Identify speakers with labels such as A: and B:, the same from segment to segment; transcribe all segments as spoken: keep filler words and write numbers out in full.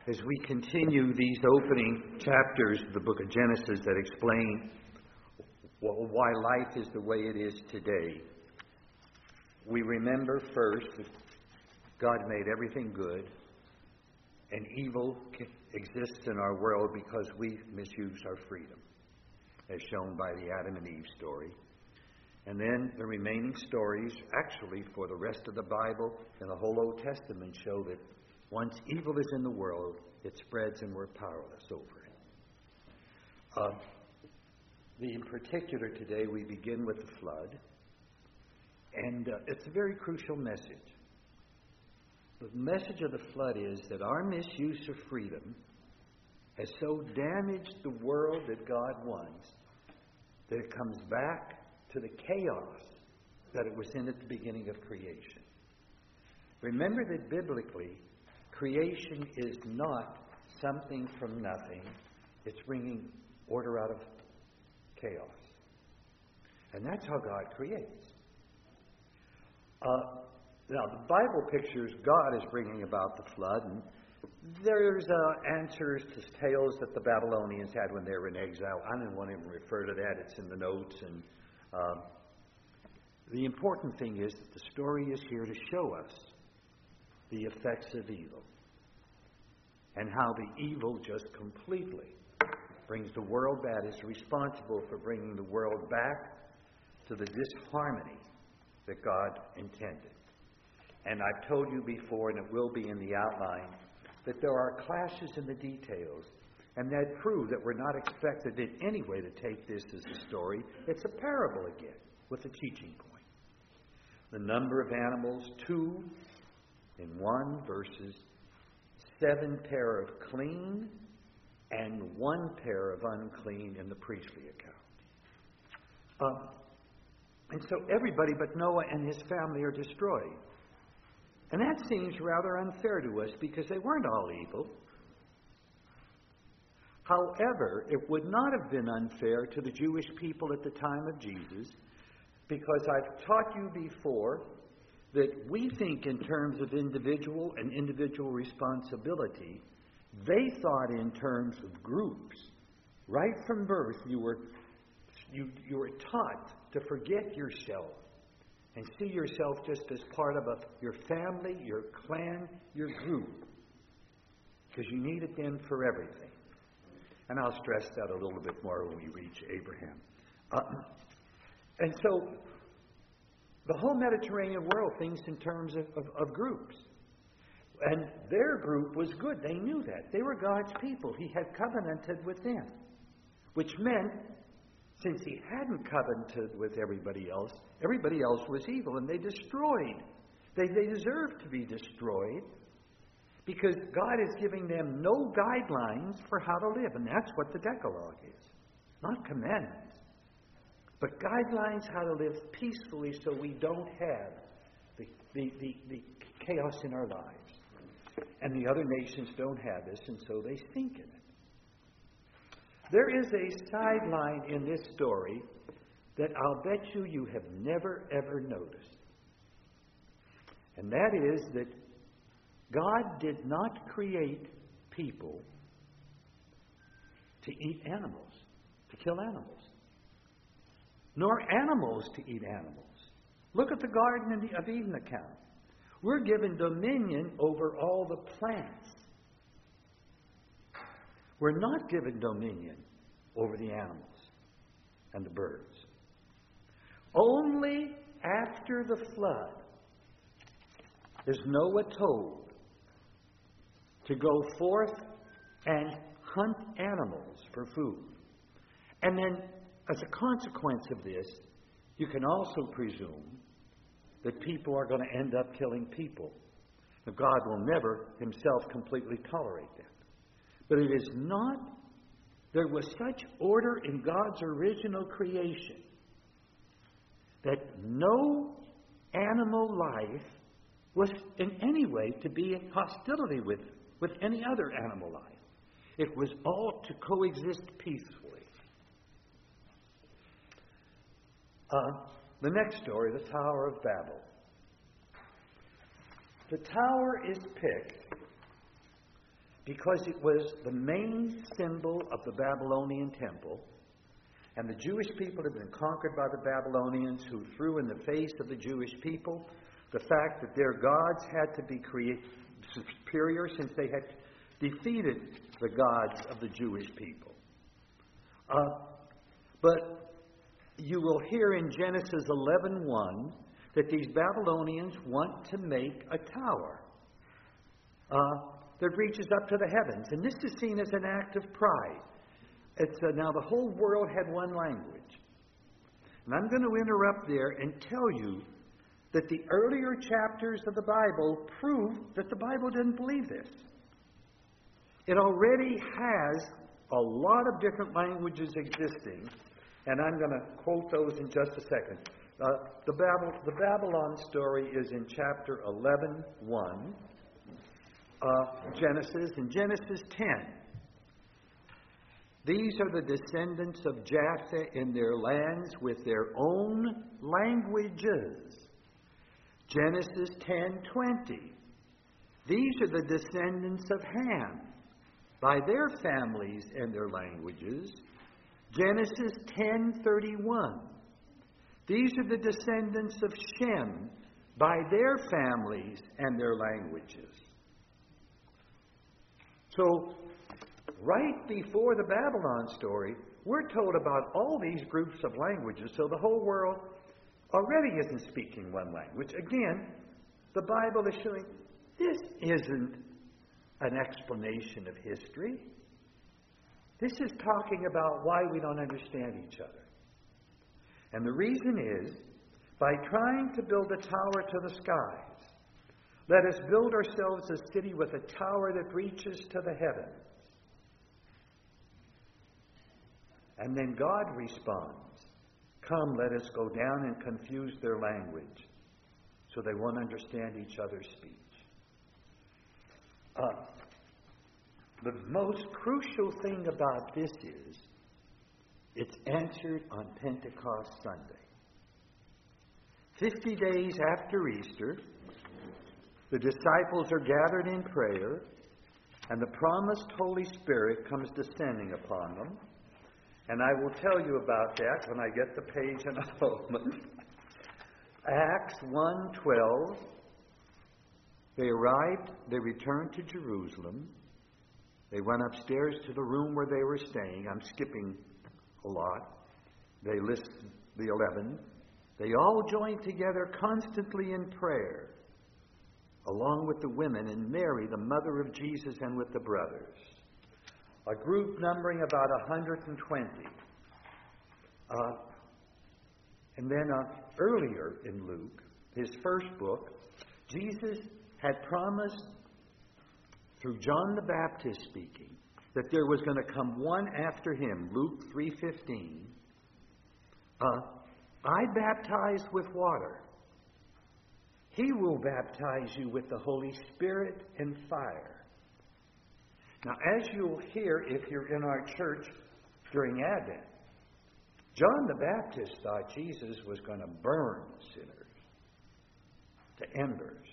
A: as we continue these opening chapters of the book of Genesis that explain why life is the way it is today, we remember first that God made everything good, and evil exists in our world because we misuse our freedom, as shown by the Adam and Eve story. And then the remaining stories, actually for the rest of the Bible and the whole Old Testament, show that once evil is in the world, it spreads and we're powerless over it. Uh, the, in particular today, we begin with the flood. And uh, it's a very crucial message. The message of the flood is that our misuse of freedom has so damaged the world that God wants that it comes back to the chaos that it was in at the beginning of creation. Remember that biblically, creation is not something from nothing. It's bringing order out of chaos. And that's how God creates. Uh, now, the Bible pictures God as bringing about the flood, and there's uh, answers to tales that the Babylonians had when they were in exile. I don't want to even refer to that. It's in the notes. And uh, the important thing is that the story is here to show us the effects of evil and how the evil just completely brings the world that is responsible for bringing the world back to the disharmony that God intended. And I've told you before, and it will be in the outline, that there are clashes in the details, and that prove that we're not expected in any way to take this as a story. It's a parable again, with a teaching point. The number of animals, two in one, versus seven pair of clean and one pair of unclean in the priestly account. Uh, and so everybody but Noah and his family are destroyed. And that seems rather unfair to us because they weren't all evil. However, it would not have been unfair to the Jewish people at the time of Jesus, because I've taught you before that we think in terms of individual and individual responsibility. They thought in terms of groups. Right from birth, you were you you were taught to forget yourself and see yourself just as part of a, your family, your clan, your group, because you need it then for everything. And I'll stress that a little bit more when we reach Abraham. Uh, and so the whole Mediterranean world thinks in terms of, of, of groups. And their group was good. They knew that. They were God's people. He had covenanted with them. Which meant, since he hadn't covenanted with everybody else, everybody else was evil, and they destroyed. They, they deserved to be destroyed because God is giving them no guidelines for how to live, and that's what the Decalogue is. Not commandments, but guidelines how to live peacefully so we don't have the, the, the, the chaos in our lives. And the other nations don't have this, and so they sink in it. There is a sideline in this story that I'll bet you you have never, ever noticed. And that is that God did not create people to eat animals, to kill animals, nor animals to eat animals. Look at the Garden of Eden account. We're given dominion over all the plants. We're not given dominion over the animals and the birds. Only after the flood is Noah told to go forth and hunt animals for food. And then, as a consequence of this, you can also presume that people are going to end up killing people. Now, God will never himself completely tolerate that. But it is not, there was such order in God's original creation that no animal life was in any way to be in hostility with, with any other animal life. It was all to coexist peacefully. Uh, the next story, the Tower of Babel. The tower is picked because it was the main symbol of the Babylonian temple, and the Jewish people had been conquered by the Babylonians, who threw in the face of the Jewish people the fact that their gods had to be create, superior, since they had defeated the gods of the Jewish people. Uh, but you will hear in Genesis eleven one that these Babylonians want to make a tower uh, that reaches up to the heavens. And this is seen as an act of pride. It's uh, now the whole world had one language. And I'm going to interrupt there and tell you that the earlier chapters of the Bible prove that the Bible didn't believe this. It already has a lot of different languages existing, and I'm going to quote those in just a second. Uh, the, Babel, the Babylon story is in chapter eleven one, uh, Genesis, and Genesis ten. These are the descendants of Japheth in their lands with their own languages. Genesis ten twenty. These are the descendants of Ham by their families and their languages. Genesis ten thirty-one. These are the descendants of Shem by their families and their languages. So, right before the Babylon story, we're told about all these groups of languages, so the whole world already isn't speaking one language. Again, the Bible is showing this isn't an explanation of history. This is talking about why we don't understand each other. And the reason is, by trying to build a tower to the skies, let us build ourselves a city with a tower that reaches to the heavens. And then God responds, come, let us go down and confuse their language so they won't understand each other's speech. Uh, the most crucial thing about this is it's answered on Pentecost Sunday. Fifty days after Easter, the disciples are gathered in prayer, and the promised Holy Spirit comes descending upon them. And I will tell you about that when I get the page in a moment. Acts one twelve. They arrived, they returned to Jerusalem. They went upstairs to the room where they were staying. I'm skipping a lot. They list the eleven. They all joined together constantly in prayer, along with the women and Mary, the mother of Jesus, and with the brothers. A group numbering about one hundred twenty. Uh, and then uh, earlier in Luke, his first book, Jesus had promised, through John the Baptist speaking, that there was going to come one after him, Luke three fifteen. Uh, I baptize with water. He will baptize you with the Holy Spirit and fire. Now, as you'll hear if you're in our church during Advent, John the Baptist thought Jesus was going to burn sinners to embers.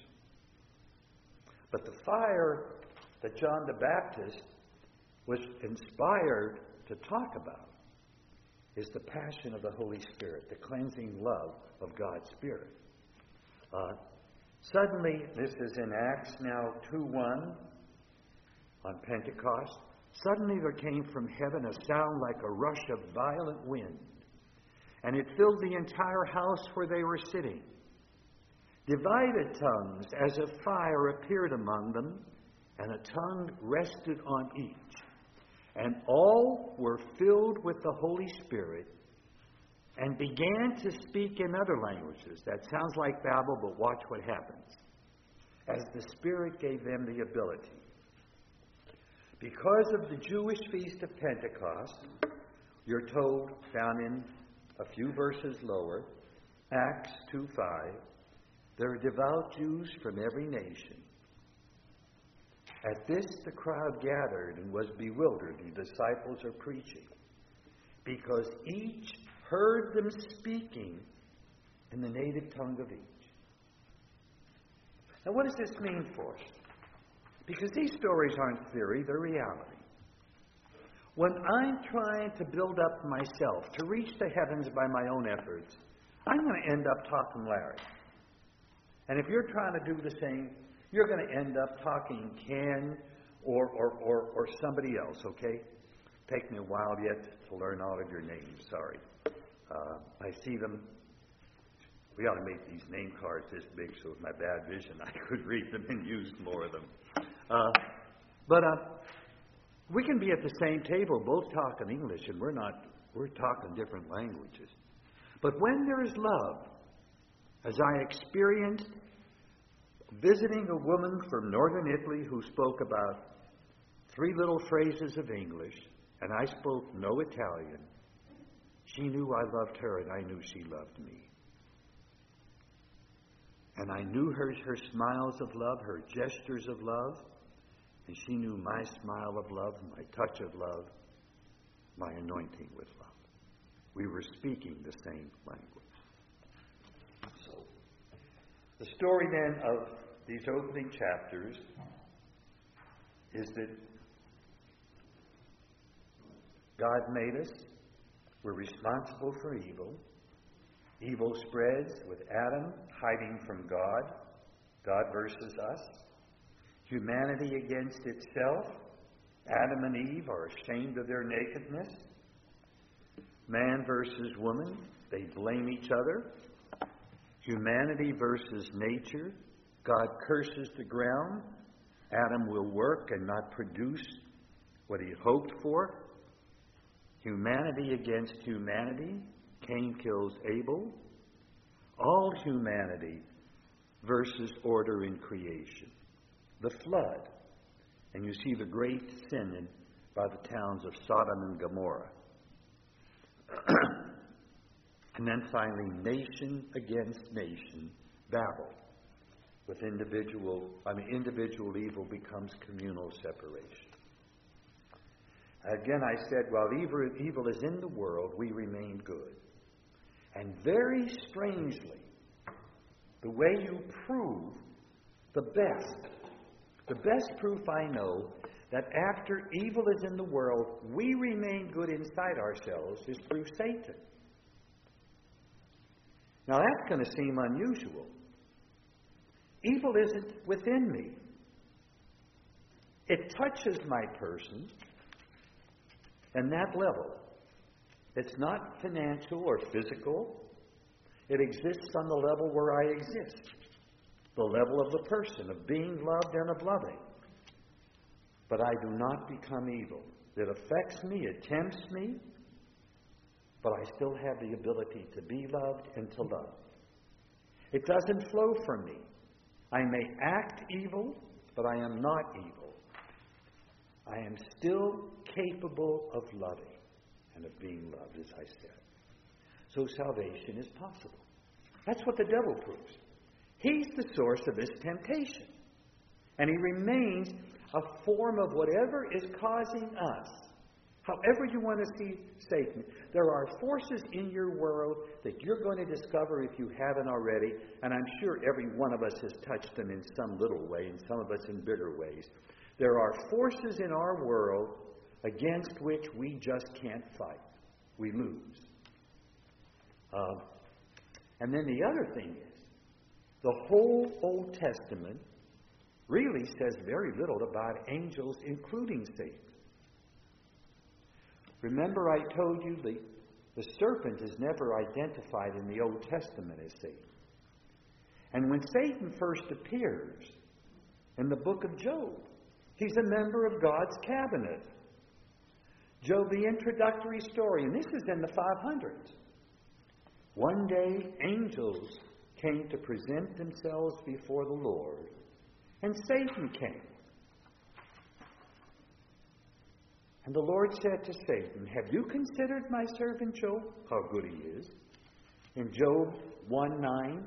A: But the fire that John the Baptist was inspired to talk about is the passion of the Holy Spirit, the cleansing love of God's Spirit. Uh, suddenly, this is in Acts now two one, on Pentecost, suddenly there came from heaven a sound like a rush of violent wind, and it filled the entire house where they were sitting. Divided tongues as of fire appeared among them, and a tongue rested on each. And all were filled with the Holy Spirit and began to speak in other languages. That sounds like Babel, but watch what happens. As the Spirit gave them the ability. Because of the Jewish feast of Pentecost, you're told, found in a few verses lower, Acts two five, there are devout Jews from every nation. At this the crowd gathered and was bewildered, the disciples are preaching, because each heard them speaking in the native tongue of each. Now what does this mean for us? Because these stories aren't theory, they're reality. When I'm trying to build up myself, to reach the heavens by my own efforts, I'm going to end up talking Larry. And if you're trying to do the same, you're going to end up talking Ken or, or, or, or somebody else, okay? Take me a while yet to learn all of your names, sorry. Uh, I see them. We ought to make these name cards this big so with my bad vision I could read them and use more of them. Uh, but uh, we can be at the same table both talking English, and we're not, we're talking different languages. But when there is love, as I experienced visiting a woman from northern Italy who spoke about three little phrases of English, and I spoke no Italian, she knew I loved her, and I knew she loved me. And I knew her, her smiles of love, her gestures of love, and she knew my smile of love, my touch of love, my anointing with love. We were speaking the same language. So, the story then of these opening chapters is that God made us. We're responsible for evil. Evil spreads with Adam hiding from God, God versus us. Humanity against itself. Adam and Eve are ashamed of their nakedness. Man versus woman, they blame each other. Humanity versus nature. God curses the ground. Adam will work and not produce what he hoped for. Humanity against humanity. Cain kills Abel. All humanity versus order in creation. The flood. And you see the great sin in, by the towns of Sodom and Gomorrah. And then finally, nation against nation, Babel. With individual, I mean, individual evil becomes communal separation. Again, I said, while evil, evil is in the world, we remain good. And very strangely, the way you prove the best, the best proof I know that after evil is in the world, we remain good inside ourselves is through Satan. Now that's going to seem unusual. Evil isn't within me. It touches my person and that level. It's not financial or physical. It exists on the level where I exist. The level of the person, of being loved and of loving. But I do not become evil. It affects me, it tempts me, but I still have the ability to be loved and to love. It doesn't flow from me. I may act evil, but I am not evil. I am still capable of loving and of being loved, as I said. So salvation is possible. That's what the devil proves. He's the source of this temptation. And he remains a form of whatever is causing us. However you want to see Satan, there are forces in your world that you're going to discover if you haven't already, and I'm sure every one of us has touched them in some little way, and some of us in bigger ways. There are forces in our world against which we just can't fight. We lose. Uh, and then the other thing is, the whole Old Testament really says very little about angels, including Satan. Remember I told you the, the serpent is never identified in the Old Testament as Satan. And when Satan first appears in the book of Job, he's a member of God's cabinet. Job, the introductory story, and this is in the five hundreds. One day, angels came to present themselves before the Lord, and Satan came. And the Lord said to Satan, "Have you considered my servant Job, how good he is?" In Job one nine,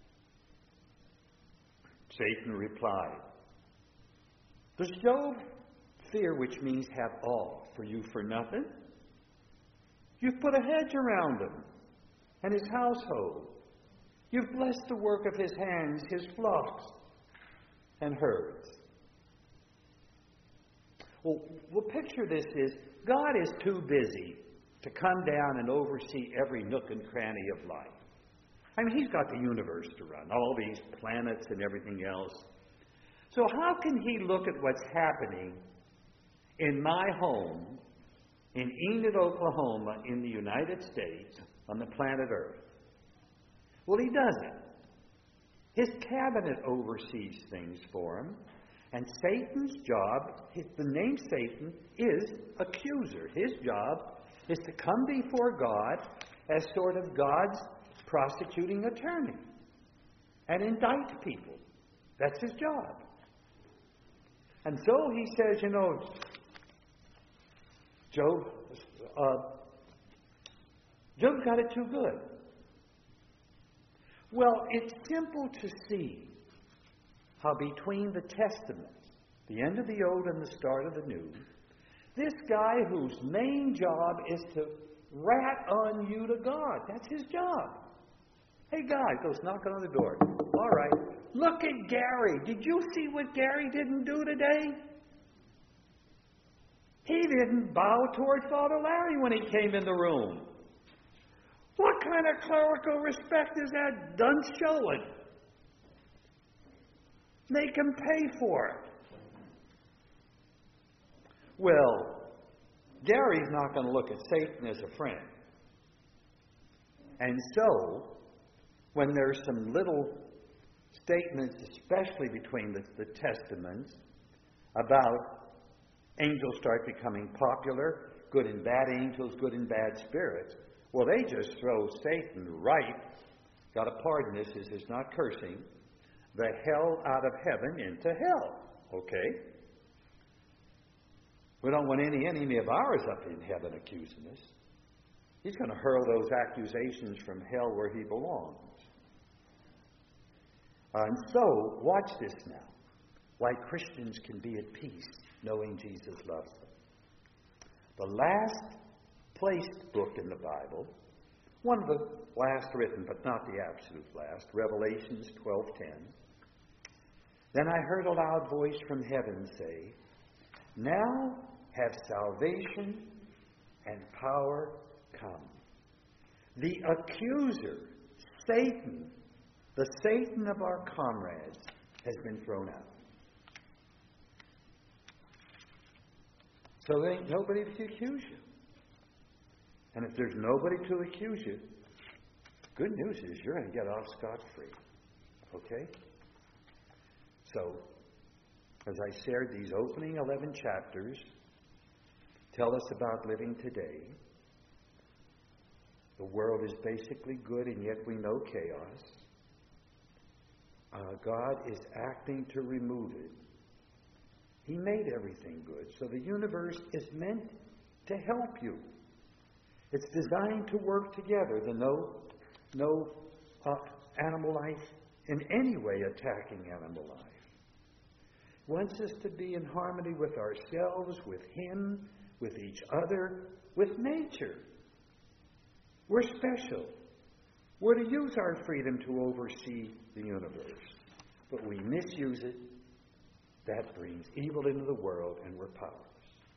A: Satan replied, "Does Job fear, which means have awe, for you for nothing? You've put a hedge around him and his household. You've blessed the work of his hands, his flocks and herds." Well, well, picture this is, God is too busy to come down and oversee every nook and cranny of life. I mean, He's got the universe to run, all these planets and everything else. So how can He look at what's happening in my home, in Enid, Oklahoma, in the United States, on the planet Earth? Well, He doesn't. His cabinet oversees things for Him. And Satan's job, his, the name Satan, is accuser. His job is to come before God as sort of God's prosecuting attorney and indict people. That's his job. And so he says, you know, Job, uh, Job's got it too good. Well, it's simple to see how between the Testaments, the end of the Old and the start of the New, this guy whose main job is to rat on you to God. That's his job. Hey, God, goes knocking on the door. All right. Look at Gary. Did you see what Gary didn't do today? He didn't bow toward Father Larry when he came in the room. What kind of clerical respect is that dunce showing? Make him pay for it. Well, Gary's not going to look at Satan as a friend. And so, when there's some little statements, especially between the, the Testaments, about angels start becoming popular, good and bad angels, good and bad spirits, well, they just throw Satan right, got to pardon this, this is not cursing, the hell out of heaven into hell. Okay? We don't want any enemy of ours up in heaven accusing us. He's going to hurl those accusations from hell where he belongs. And so, watch this now. Why Christians can be at peace knowing Jesus loves them. The last placed book in the Bible, one of the last written, but not the absolute last, Revelations twelve ten. Then I heard a loud voice from heaven say, now have salvation and power come. The accuser, Satan, the Satan of our comrades, has been thrown out. So there ain't nobody to accuse you. And if there's nobody to accuse you, good news is you're going to get off scot-free. Okay? So, as I shared, these opening eleven chapters tell us about living today. The world is basically good, and yet we know chaos. Uh, God is acting to remove it. He made everything good. So the universe is meant to help you. It's designed to work together. The no, no uh, animal life in any way attacking animal life. It wants us to be in harmony with ourselves, with Him, with each other, with nature. We're special. We're to use our freedom to oversee the universe. But we misuse it. That brings evil into the world, and we're powerless.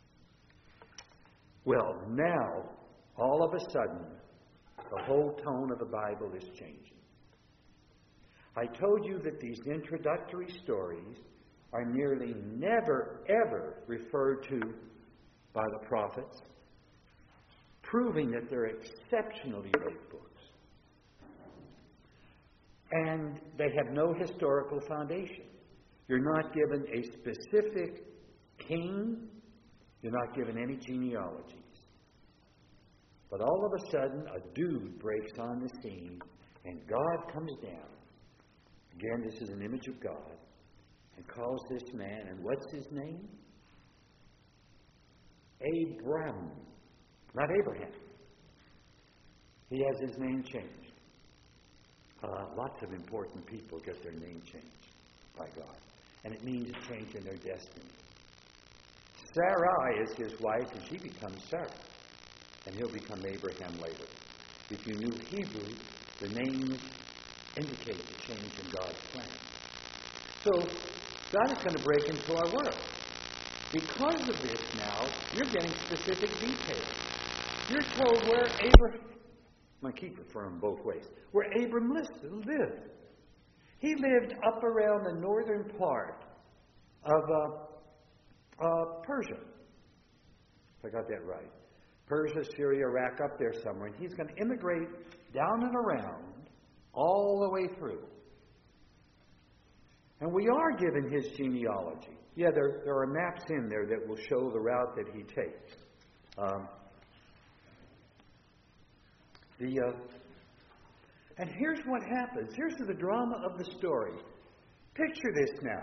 A: Well, now, all of a sudden, the whole tone of the Bible is changing. I told you that these introductory stories are nearly never, ever referred to by the prophets, proving that they're exceptionally late books. And they have no historical foundation. You're not given a specific king. You're not given any genealogies. But all of a sudden, a dude breaks on the scene, and God comes down. Again, this is an image of God, and calls this man, and what's his name? Abram. Not Abraham. He has his name changed. Uh, lots of important people get their name changed by God. And it means a change in their destiny. Sarai is his wife, and she becomes Sarah. And he'll become Abraham later. If you knew Hebrew, the names indicate the change in God's plan. So, God is going to break into our world. Because of this now, you're getting specific details. You're told where Abraham, I'm going to keep referring both ways, where Abram lived. He lived up around the northern part of uh, uh, Persia. If I got that right. Persia, Syria, Iraq, up there somewhere. And he's going to immigrate down and around all the way through. And we are given his genealogy. Yeah, there, there are maps in there that will show the route that he takes. Um, the uh, and here's what happens. Here's the drama of the story. Picture this now.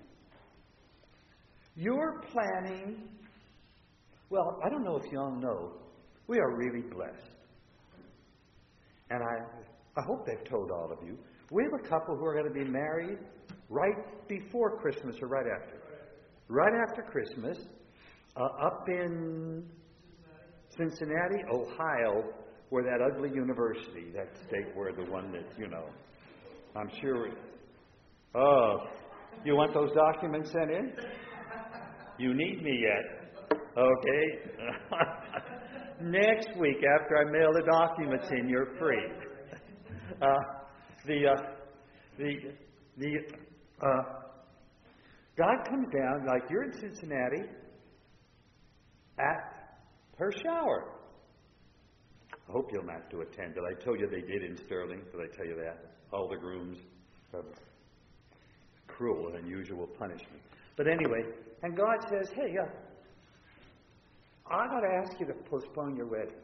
A: You're planning. Well, I don't know if you all know, we are really blessed. And I, I hope they've told all of you. We have a couple who are going to be married right before Christmas or right after. Right after Christmas, uh, up in Cincinnati, Ohio, where that ugly university, that state where the one that, you know, I'm sure. Oh, you want those documents sent in? You need me yet. Okay. Next week, after I mail the documents in, you're free. Uh, the uh, the the uh, God comes down like you're in Cincinnati at her shower. I hope you'll not have to attend. Did I tell you they did in Sterling? Did I tell you that? All the grooms have cruel and unusual punishment. But anyway, and God says, hey, uh, I'm going to ask you to postpone your wedding.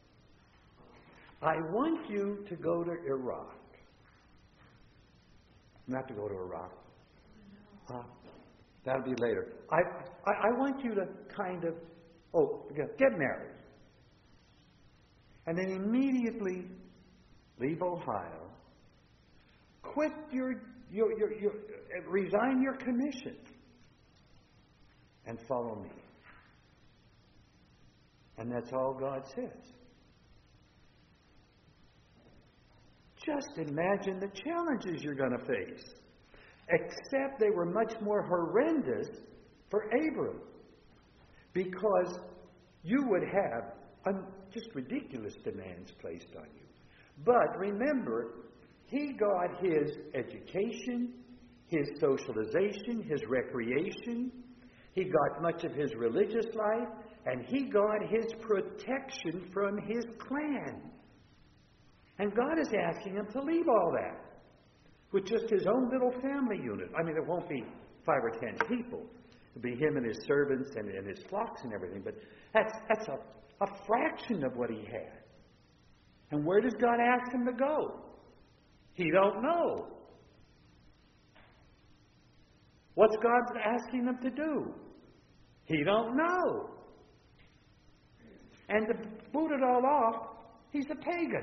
A: I want you to go to Iraq. Not to go to Iraq. Uh, that'll be later. I, I, I want you to kind of, oh, get married. And then immediately leave Ohio. Quit your, your, your, your resign your commission. And follow me. And that's all God says. Just imagine the challenges you're going to face. Except they were much more horrendous for Abram. Because you would have un- just ridiculous demands placed on you. But remember, he got his education, his socialization, his recreation. He got much of his religious life. And he got his protection from his clan. And God is asking him to leave all that with just his own little family unit. I mean, it won't be five or ten people. It'll be him and his servants and, and his flocks and everything. But that's, that's a, a fraction of what he had. And where does God ask him to go? He don't know. What's God asking him to do? He don't know. And to boot it all off, he's a pagan.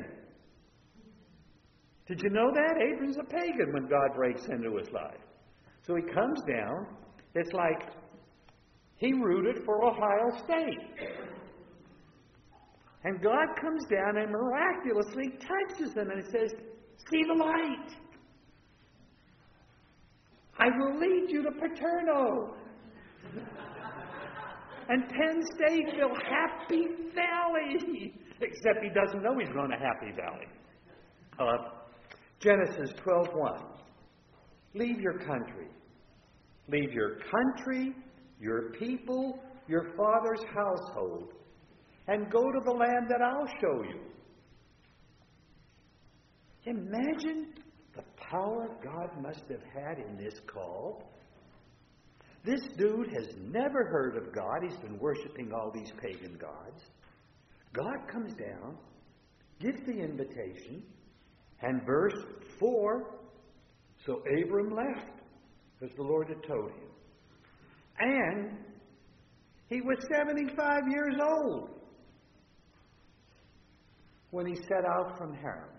A: Did you know that? Abram's a pagan when God breaks into his life. So he comes down. It's like he rooted for Ohio State. And God comes down and miraculously touches him and says, see the light. I will lead you to Paterno. And Penn Stateville, Happy Valley. Except he doesn't know he's going to Happy Valley. Uh, Genesis twelve one. Leave your country. Leave your country, your people, your father's household, and go to the land that I'll show you. Imagine the power God must have had in this call. This dude has never heard of God. He's been worshiping all these pagan gods. God comes down, gives the invitation, and verse four, so Abram left, as the Lord had told him. And he was seventy-five years old when he set out from Haran.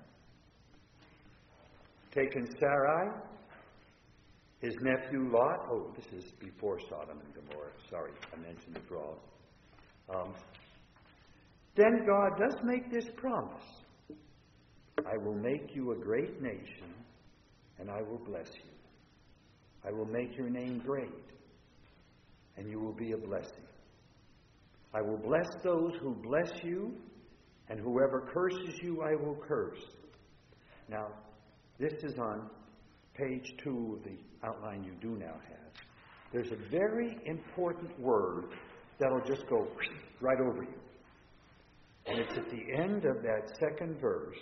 A: Taken Sarai, his nephew Lot. Oh, this is before Sodom and Gomorrah. Sorry, I mentioned the draw. Um, then God does make this promise. I will make you a great nation, and I will bless you. I will make your name great, and you will be a blessing. I will bless those who bless you, and whoever curses you, I will curse. Now, this is on page two of the outline you do now have. There's a very important word that'll just go right over you. And it's at the end of that second verse.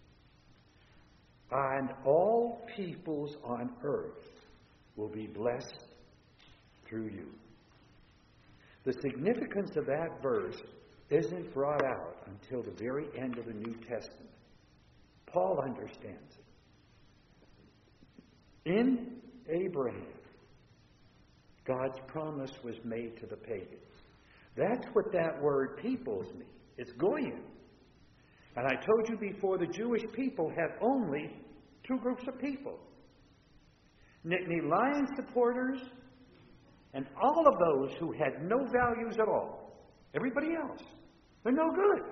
A: And all peoples on earth will be blessed through you. The significance of that verse isn't brought out until the very end of the New Testament. Paul understands it. In Abraham, God's promise was made to the pagans. That's what that word peoples means. It's goyim. And I told you before, the Jewish people had only two groups of people. Nittany Lion supporters and all of those who had no values at all. Everybody else. They're no good.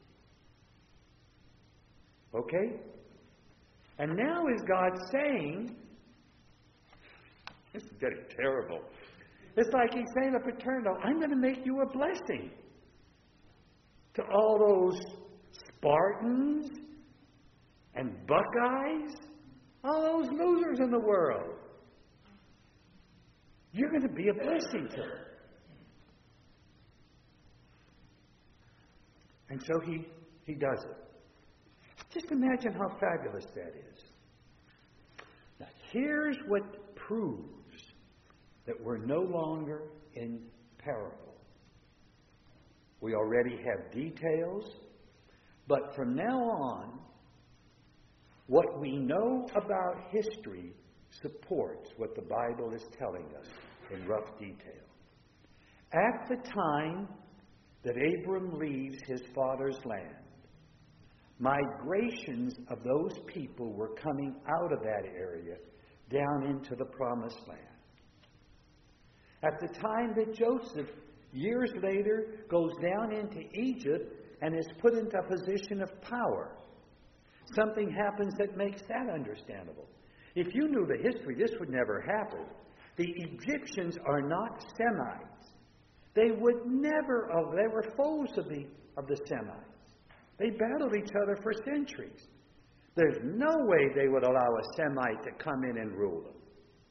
A: Okay? And now is God saying, this is getting terrible. It's like he's saying to Paterno, I'm going to make you a blessing to all those Spartans and Buckeyes, all those losers in the world. You're going to be a blessing to them. And so he, he does it. Just imagine how fabulous that is. Now, here's what proves that we're no longer in parable. We already have details, but from now on, what we know about history supports what the Bible is telling us in rough detail. At the time that Abram leaves his father's land, migrations of those people were coming out of that area down into the promised land. At the time that Joseph, years later, goes down into Egypt and is put into a position of power, something happens that makes that understandable. If you knew the history, this would never happen. The Egyptians are not Semites. They would never, oh, they were foes of the, of the Semites. They battled each other for centuries. There's no way they would allow a Semite to come in and rule them.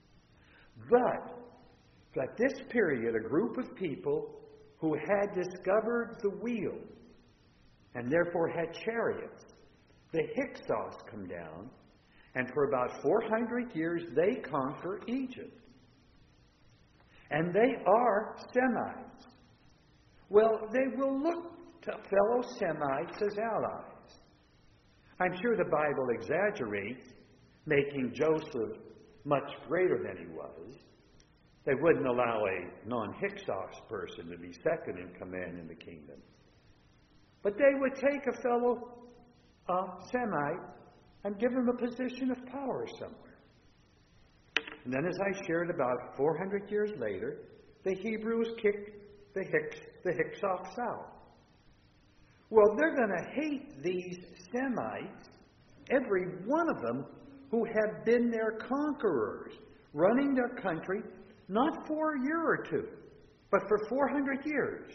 A: But, at this period, a group of people who had discovered the wheel and therefore had chariots, the Hyksos come down, and for about four hundred years they conquer Egypt. And they are Semites. Well, they will look to fellow Semites as allies. I'm sure the Bible exaggerates, making Joseph much greater than he was. They wouldn't allow a non-Hyksos person to be second in command in the kingdom. But they would take a fellow uh, Semite and give him a position of power somewhere. And then, as I shared, about four hundred years later, the Hebrews kicked the Hicks, the Hyksos out. Well, they're going to hate these Semites, every one of them, who have been their conquerors, running their country, not for a year or two, but for four hundred years.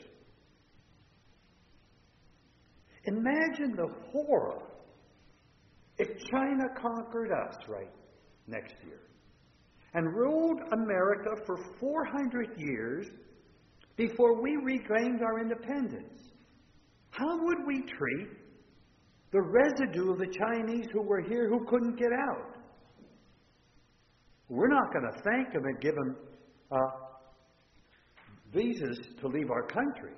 A: Imagine the horror if China conquered us right next year and ruled America for four hundred years before we regained our independence. How would we treat the residue of the Chinese who were here who couldn't get out? We're not going to thank them and give them uh, visas to leave our country.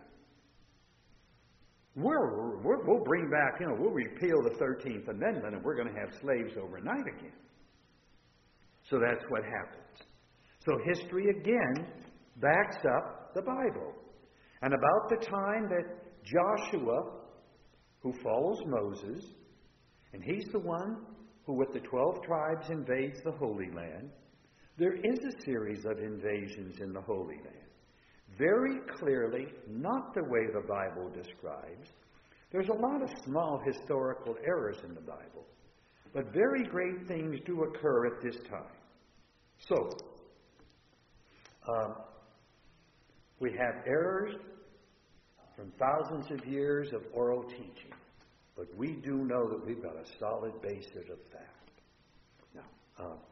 A: We're, we're, we'll bring back, you know, we'll repeal the thirteenth Amendment and we're going to have slaves overnight again. So that's what happens. So history again backs up the Bible. And about the time that Joshua, who follows Moses, and he's the one who with the twelve tribes invades the Holy Land, there is a series of invasions in the Holy Land. Very clearly, not the way the Bible describes. There's a lot of small historical errors in the Bible, but very great things do occur at this time. So, um, We have errors from thousands of years of oral teaching, but we do know that we've got a solid basis of fact. Now, uh,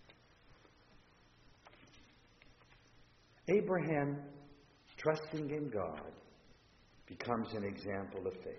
A: Abraham, trusting in God, becomes an example of faith.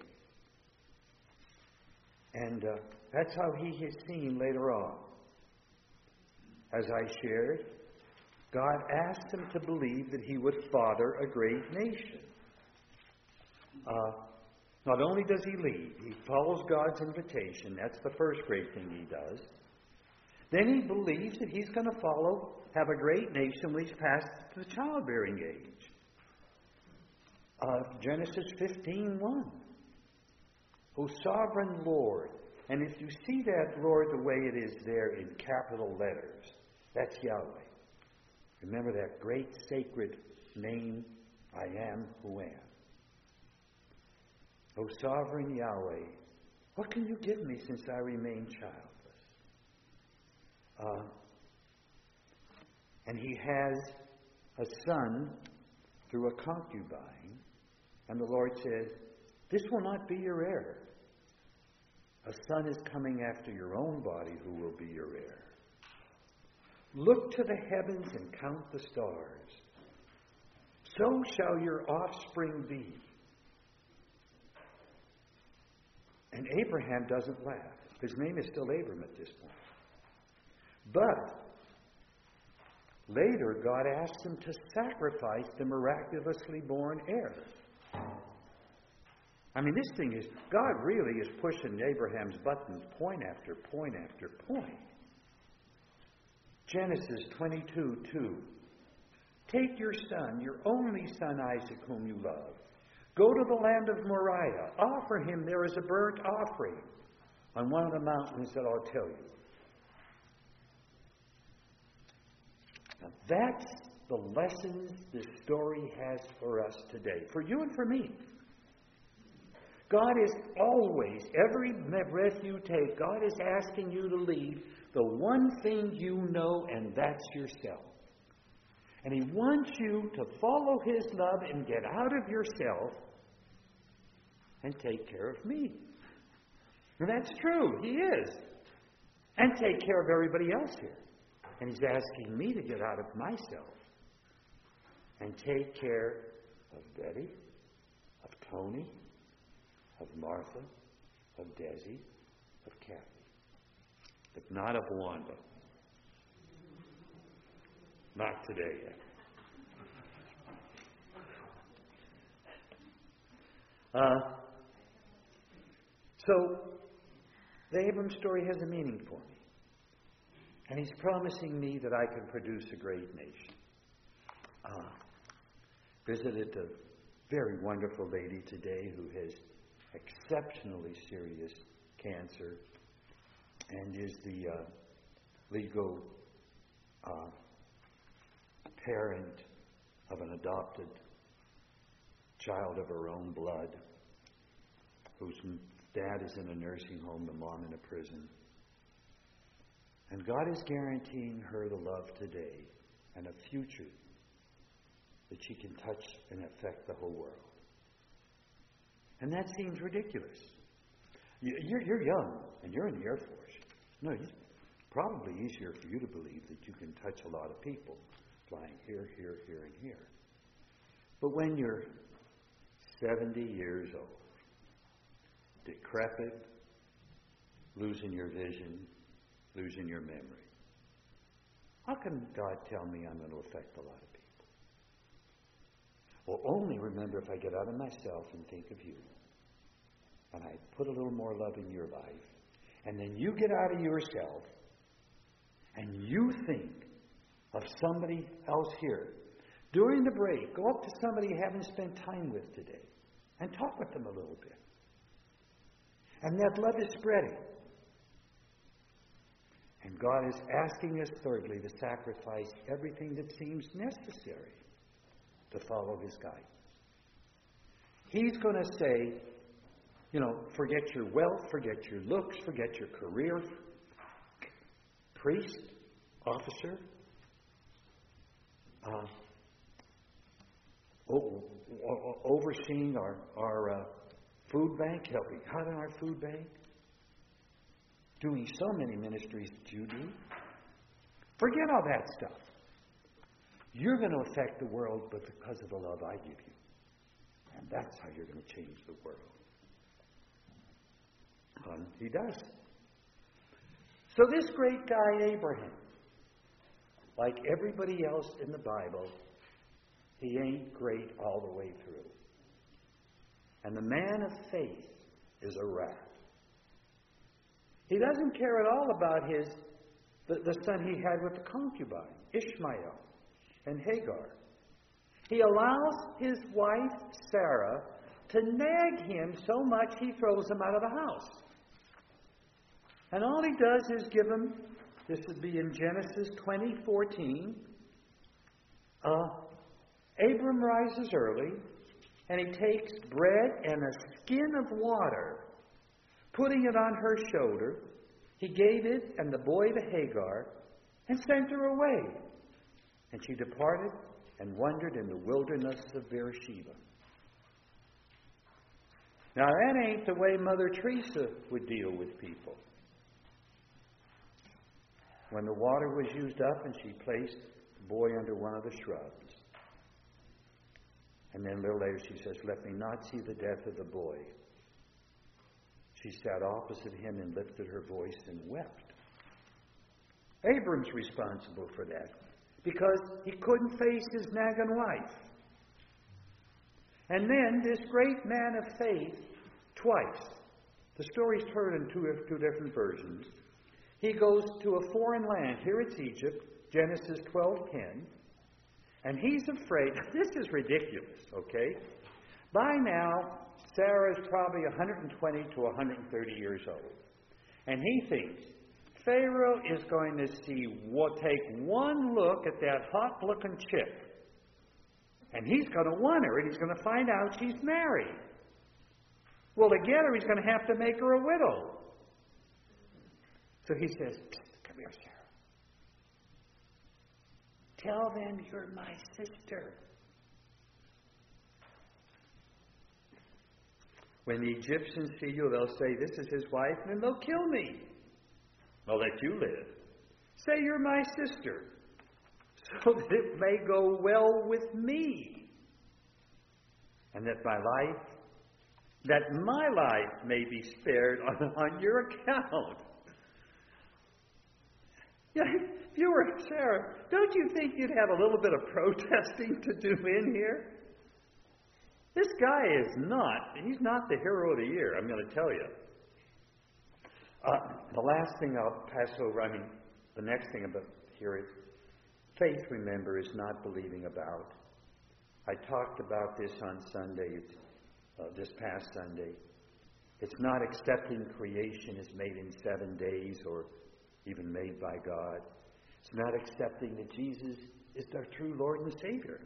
A: And uh, that's how he is seen later on. As I shared, God asked him to believe that he would father a great nation. Uh, not only does he lead, he follows God's invitation. That's the first great thing he does. Then he believes that he's going to follow, have a great nation when he's past the childbearing age. Uh, Genesis fifteen one. O sovereign Lord. And if you see that Lord the way it is there in capital letters, that's Yahweh. Remember that great sacred name, I am who am. O sovereign Yahweh, what can you give me since I remain childless? Uh, and he has a son through a concubine, and the Lord says, this will not be your heir. A son is coming after your own body who will be your heir. Look to the heavens and count the stars. So shall your offspring be. And Abraham doesn't laugh. His name is still Abram at this point. But later God asks him to sacrifice the miraculously born heir. I mean, this thing is, God really is pushing Abraham's buttons point after point after point. Genesis twenty-two two. Take your son, your only son Isaac, whom you love. Go to the land of Moriah. Offer him there as a burnt offering on one of the mountains that I'll tell you. Now, that's the lessons this story has for us today, for you and for me. God is always, every breath you take, God is asking you to leave the one thing you know, and that's yourself. And He wants you to follow His love and get out of yourself and take care of me. And that's true, He is. And take care of everybody else here. And He's asking me to get out of myself and take care of Betty, of Tony, of Martha, of Desi, of Kathy. But not of Wanda. Not today yet. Uh, so, the Abram story has a meaning for me. And He's promising me that I can produce a great nation. Uh, visited a very wonderful lady today who has exceptionally serious cancer and is the uh, legal uh, parent of an adopted child of her own blood whose dad is in a nursing home, the mom in a prison. And God is guaranteeing her the love today and a future that she can touch and affect the whole world. And that seems ridiculous. You're, you're young, and you're in the Air Force. No, it's probably easier for you to believe that you can touch a lot of people, flying here, here, here, and here. But when you're seventy years old, decrepit, losing your vision, losing your memory, how can God tell me I'm going to affect a lot of people? Well, only remember if I get out of myself and think of you, and I put a little more love in your life, and then you get out of yourself, and you think of somebody else here. During the break, go up to somebody you haven't spent time with today, and talk with them a little bit. And that love is spreading. And God is asking us, thirdly, to sacrifice everything that seems necessary to follow His guidance. He's going to say, you know, forget your wealth, forget your looks, forget your career, priest, officer. Uh, o- o- overseeing our, our uh, food bank, helping out in our food bank, doing so many ministries that you do. Forget all that stuff. You're going to affect the world, but because of the love I give you. And that's how you're going to change the world. And he does. So this great guy, Abraham, like everybody else in the Bible, he ain't great all the way through. And the man of faith is a rat. He doesn't care at all about his the, the son he had with the concubine, Ishmael and Hagar. He allows his wife, Sarah, to nag him so much he throws him out of the house. And all he does is give him, this would be in Genesis twenty fourteen, uh, Abram rises early, and he takes bread and a skin of water, putting it on her shoulder. He gave it and the boy to Hagar, and sent her away. And she departed and wandered in the wilderness of Beersheba. Now that ain't the way Mother Teresa would deal with people. When the water was used up, and she placed the boy under one of the shrubs. And then a little later she says, "Let me not see the death of the boy." She sat opposite him and lifted her voice and wept. Abram's responsible for that because he couldn't face his nagging wife. And then this great man of faith, twice, the story's told in two, two different versions. He goes to a foreign land. Here it's Egypt, Genesis twelve ten. And he's afraid. This is ridiculous, okay? By now, Sarah is probably one hundred twenty to one hundred thirty years old. And he thinks Pharaoh is going to see, what, take one look at that hot-looking chick. And he's going to want her, and he's going to find out she's married. Well, to get her, he's going to have to make her a widow. So he says, "Come here, Sarah. Tell them you're my sister." When the Egyptians see you, they'll say, "This is his wife," and then they'll kill me. I'll let you live. Say you're my sister, so that it may go well with me, and that my life, that my life may be spared on, on your account. Yeah, if you were Sarah, don't you think you'd have a little bit of protesting to do in here? This guy is not, he's not the hero of the year, I'm going to tell you. Uh, the last thing I'll pass over, I mean, the next thing about here is, faith, remember, is not believing about. I talked about this on Sunday, uh, this past Sunday. It's not accepting creation is made in seven days or even made by God. It's not accepting that Jesus is our true Lord and Savior.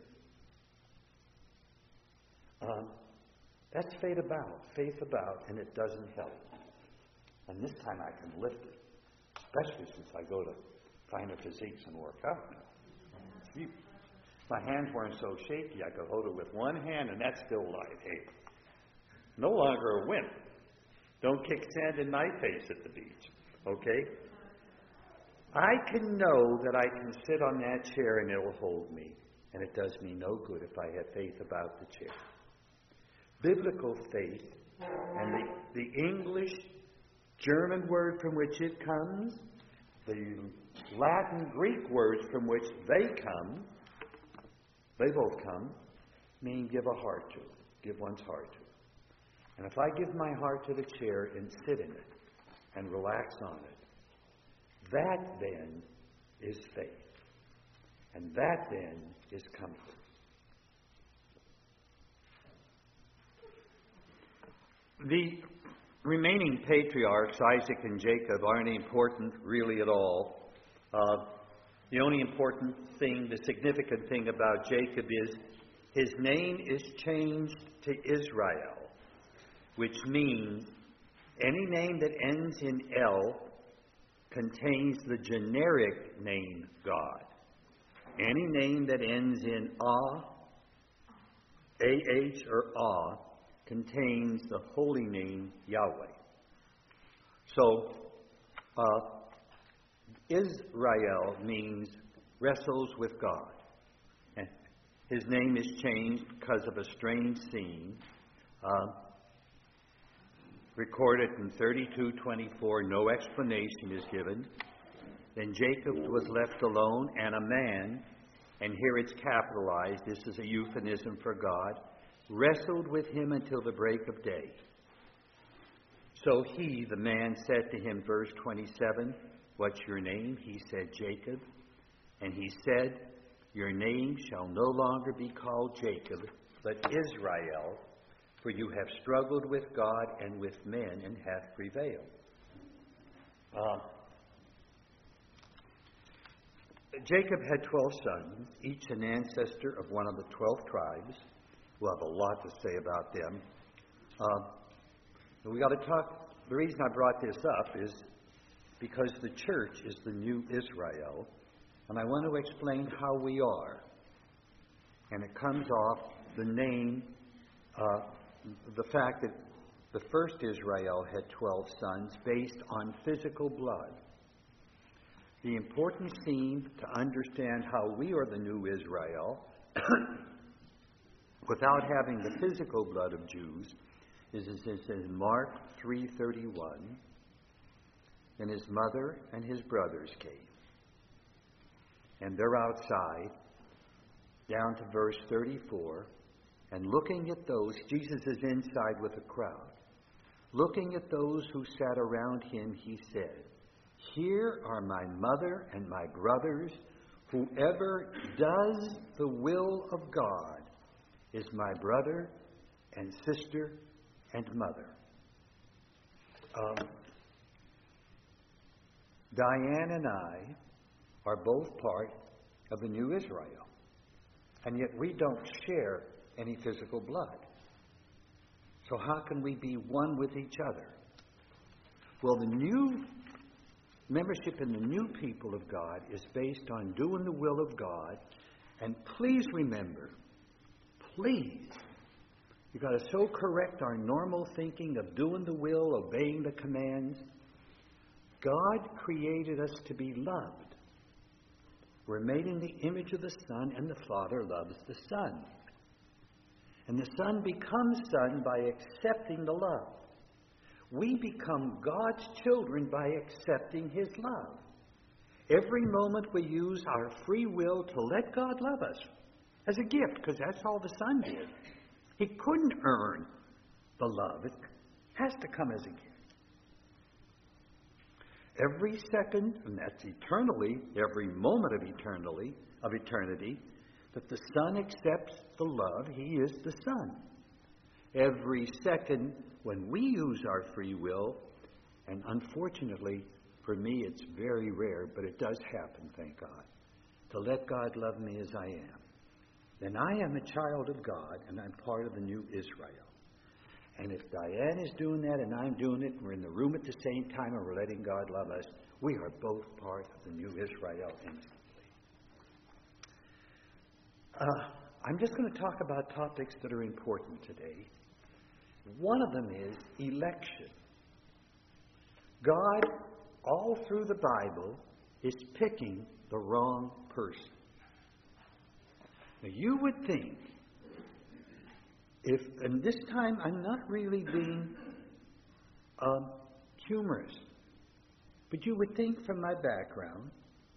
A: Um, that's faith about, faith about, and it doesn't help. And this time I can lift it, especially since I go to Finer Physiques and work out now. My hands weren't so shaky, I could hold it with one hand, and that's still light. Hey, no longer a wimp. Don't kick sand in my face at the beach, okay? I can know that I can sit on that chair and it'll hold me. And it does me no good if I have faith about the chair. Biblical faith, and the, the English, German word from which it comes, the Latin, Greek words from which they come, they both come, mean give a heart to it, give one's heart to it. And if I give my heart to the chair and sit in it and relax on it, that then is faith. And that then is comfort. The remaining patriarchs, Isaac and Jacob, aren't important really at all. Uh, the only important thing, the significant thing about Jacob is his name is changed to Israel, which means any name that ends in L contains the generic name God. Any name that ends in A A H or Ah, contains the holy name Yahweh. So, uh, Israel means wrestles with God. And his name is changed because of a strange scene. Uh, recorded in thirty-two twenty-four, no explanation is given. Then Jacob was left alone, and a man, and here it's capitalized, this is a euphemism for God, wrestled with him until the break of day. So he, the man, said to him, verse twenty-seven, "What's your name?" He said, "Jacob." And he said, "Your name shall no longer be called Jacob, but Israel, for you have struggled with God and with men and have prevailed." Uh, Jacob had twelve sons, each an ancestor of one of the twelve tribes. We'll have a lot to say about them. Uh, we got to talk. The reason I brought this up is because the church is the new Israel, and I want to explain how we are. And it comes off the name, uh, the fact that the first Israel had twelve sons based on physical blood. The important theme to understand how we are the new Israel without having the physical blood of Jews is as it says in Mark three thirty-one, "And his mother and his brothers came." And they're outside, down to verse thirty-four, and looking at those, Jesus is inside with a crowd. Looking at those who sat around him, he said, "Here are my mother and my brothers. Whoever does the will of God is my brother and sister and mother." Um, Diane and I are both part of the new Israel, and yet we don't share any physical blood. So how can we be one with each other? Well, the new membership in the new people of God is based on doing the will of God. And please remember, please, you've got to so correct our normal thinking of doing the will, obeying the commands. God created us to be loved. We're made in the image of the Son, and the Father loves the Son. And the Son becomes Son by accepting the love. We become God's children by accepting His love. Every moment we use our free will to let God love us as a gift, because that's all the Son did. He couldn't earn the love. It has to come as a gift. Every second, and that's eternally, every moment of eternally, of eternity, that the Son accepts the love, He is the Son. Every second when we use our free will, and unfortunately for me it's very rare, but it does happen, thank God, to let God love me as I am, then I am a child of God and I'm part of the new Israel. And if Diane is doing that and I'm doing it, and we're in the room at the same time and we're letting God love us, we are both part of the new Israel instantly. Uh, I'm just going to talk about topics that are important today. One of them is election. God, all through the Bible, is picking the wrong person. Now, you would think, if, and this time I'm not really being um, humorous, but you would think from my background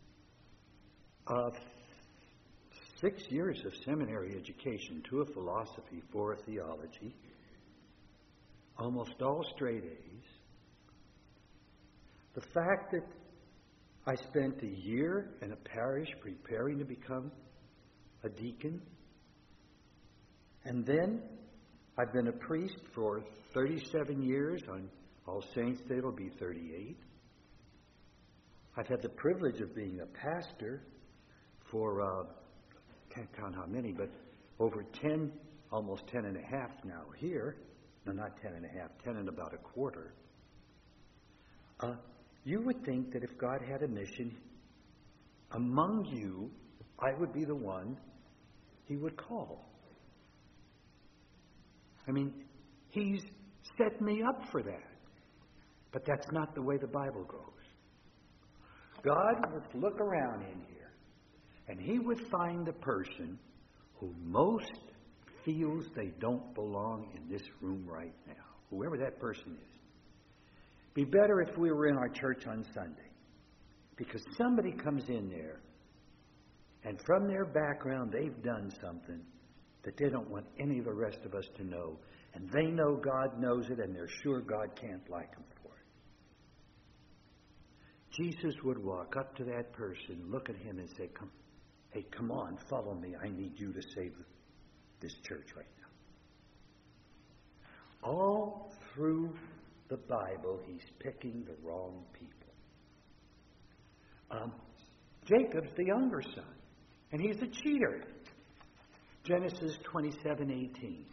A: of six years of seminary education, two of philosophy, four of theology, almost all straight A's, the fact that I spent a year in a parish preparing to become a deacon, and then I've been a priest for thirty-seven years. On All Saints Day it'll be thirty-eight. I've had the privilege of being a pastor for, uh, can't count how many, but over ten, almost ten and a half now here. No, not ten and a half, ten and about a quarter. Uh, you would think that if God had a mission among you, I would be the one He would call. I mean, He's set me up for that. But that's not the way the Bible goes. God would look around in here, and He would find the person who most feels they don't belong in this room right now, whoever that person is. Be better if we were in our church on Sunday, because somebody comes in there, and from their background, they've done something that they don't want any of the rest of us to know. And they know God knows it, and they're sure God can't like them for it. Jesus would walk up to that person, look at him, and say, "Come, hey, come on, follow me. I need you to save this church right now." All through the Bible, He's picking the wrong people. Um, Jacob's the younger son, and he's a cheater. Genesis twenty-seven eighteen.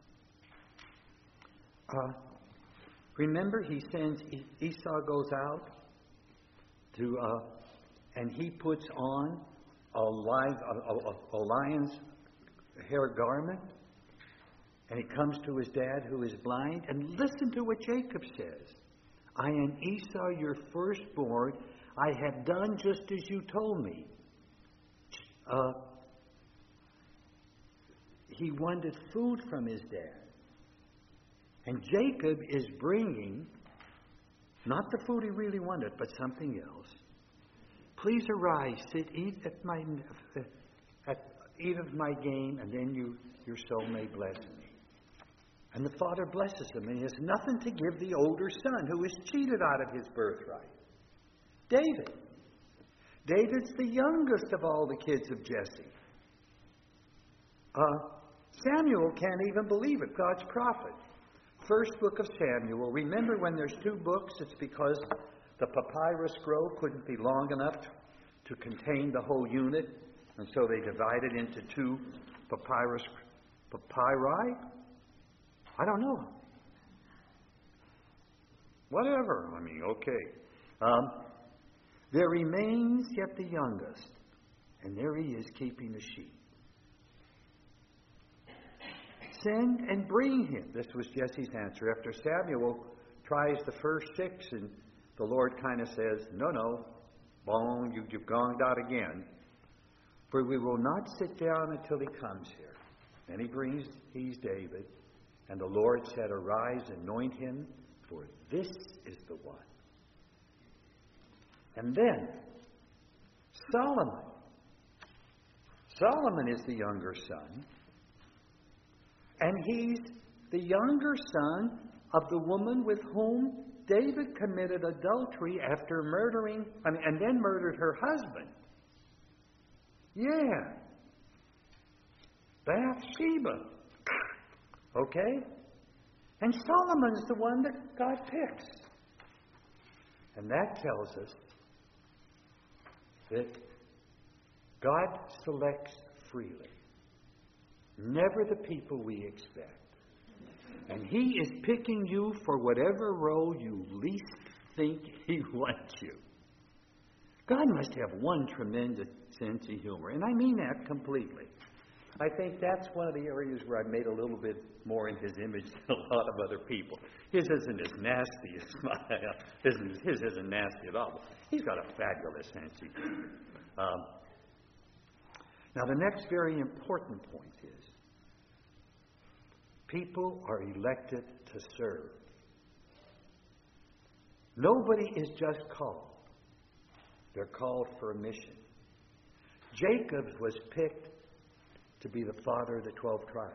A: Uh, remember, he sends, Esau goes out to, uh, and he puts on a, lion, a, a, a lion's hair garment, and he comes to his dad who is blind, and listen to what Jacob says. "I am Esau, your firstborn. I have done just as you told me." Uh, he wanted food from his dad. And Jacob is bringing not the food he really wanted, but something else. "Please arise, sit, eat at my at, eat of my game, and then you your soul may bless me." And the father blesses him, and he has nothing to give the older son who is cheated out of his birthright. David. David's the youngest of all the kids of Jesse. Uh, Samuel can't even believe it, God's prophet. First book of Samuel. Remember, when there's two books, it's because the papyrus scroll couldn't be long enough to contain the whole unit, and so they divided into two papyrus papyri. I don't know. Whatever. I mean, okay. Um, there remains yet the youngest, and there he is keeping the sheep. "Send and bring him." This was Jesse's answer. After Samuel tries the first six, and the Lord kind of says, "No, no, bone, you, you've gonged out again. For we will not sit down until he comes here." Then he brings, he's David. And the Lord said, "Arise, anoint him, for this is the one." And then, Solomon. Solomon is the younger son. And he's the younger son of the woman with whom David committed adultery after murdering, I mean, and then murdered her husband. Yeah. Bathsheba. Okay? And Solomon's the one that God picks. And that tells us that God selects freely. Never the people we expect. And He is picking you for whatever role you least think He wants you. God must have one tremendous sense of humor, and I mean that completely. I think that's one of the areas where I've made a little bit more in His image than a lot of other people. His isn't as nasty as mine. His, his isn't nasty at all. He's got a fabulous sense of humor. Um, now, the next very important point is people are elected to serve. Nobody is just called. They're called for a mission. Jacob was picked to be the father of the twelve tribes.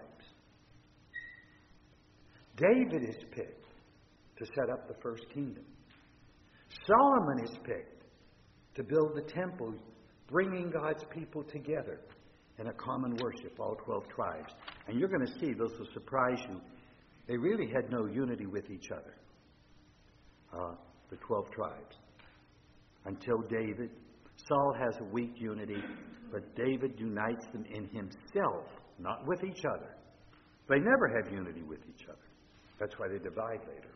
A: David is picked to set up the first kingdom. Solomon is picked to build the temple, bringing God's people together in a common worship, all twelve tribes. And you're going to see, this will surprise you, they really had no unity with each other, uh, the twelve tribes, until David. Saul has a weak unity, but David unites them in himself, not with each other. They never have unity with each other. That's why they divide later.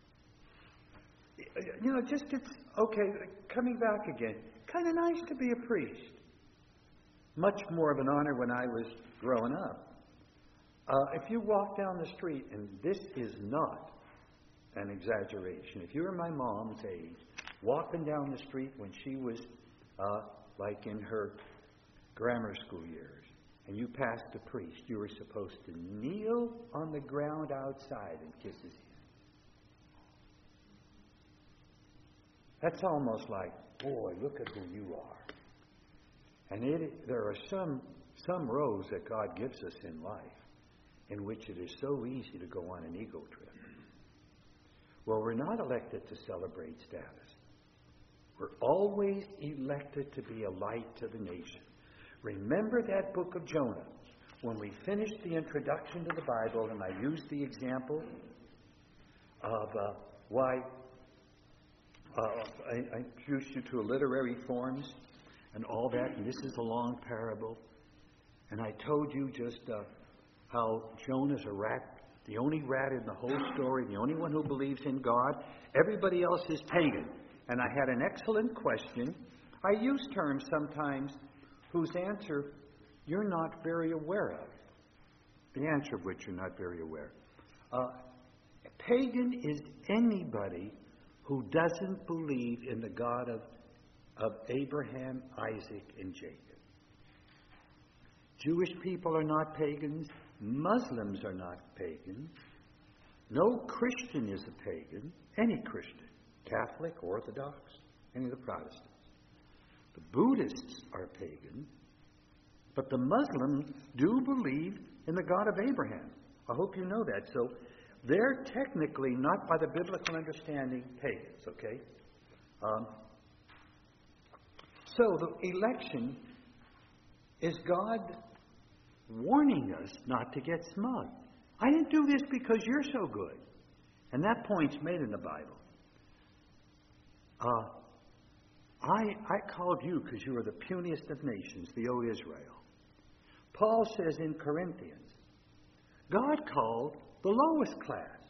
A: You know, just, it's, okay, coming back again, kind of nice to be a priest. Much more of an honor when I was growing up. Uh, if you walk down the street, and this is not an exaggeration, if you were my mom's age, walking down the street when she was uh, like in her grammar school years, and you passed a priest, you were supposed to kneel on the ground outside and kiss his hand. That's almost like, boy, look at who you are. And it, there are some some roads that God gives us in life in which it is so easy to go on an ego trip. Well, we're not elected to celebrate status. We're always elected to be a light to the nation. Remember that book of Jonah. When we finished the introduction to the Bible, and I used the example of uh, why uh, I, I introduced you to literary forms and all that, and this is a long parable. And I told you just uh, how Jonah's a rat, the only rat in the whole story, the only one who believes in God. Everybody else is pagan. And I had an excellent question. I use terms sometimes whose answer you're not very aware of. The answer of which you're not very aware. Uh, pagan is anybody who doesn't believe in the God of, of Abraham, Isaac, and Jacob. Jewish people are not pagans. Muslims are not pagans. No Christian is a pagan. Any Christian. Catholic, Orthodox, any of the Protestants. The Buddhists are pagan. But the Muslims do believe in the God of Abraham. I hope you know that. So they're technically, not by the biblical understanding, pagans, okay? Um, so the election is God warning us not to get smug. I didn't do this because you're so good. And that point's made in the Bible. Uh, I, I called you because you were the puniest of nations, the O Israel. Paul says in Corinthians, God called the lowest class.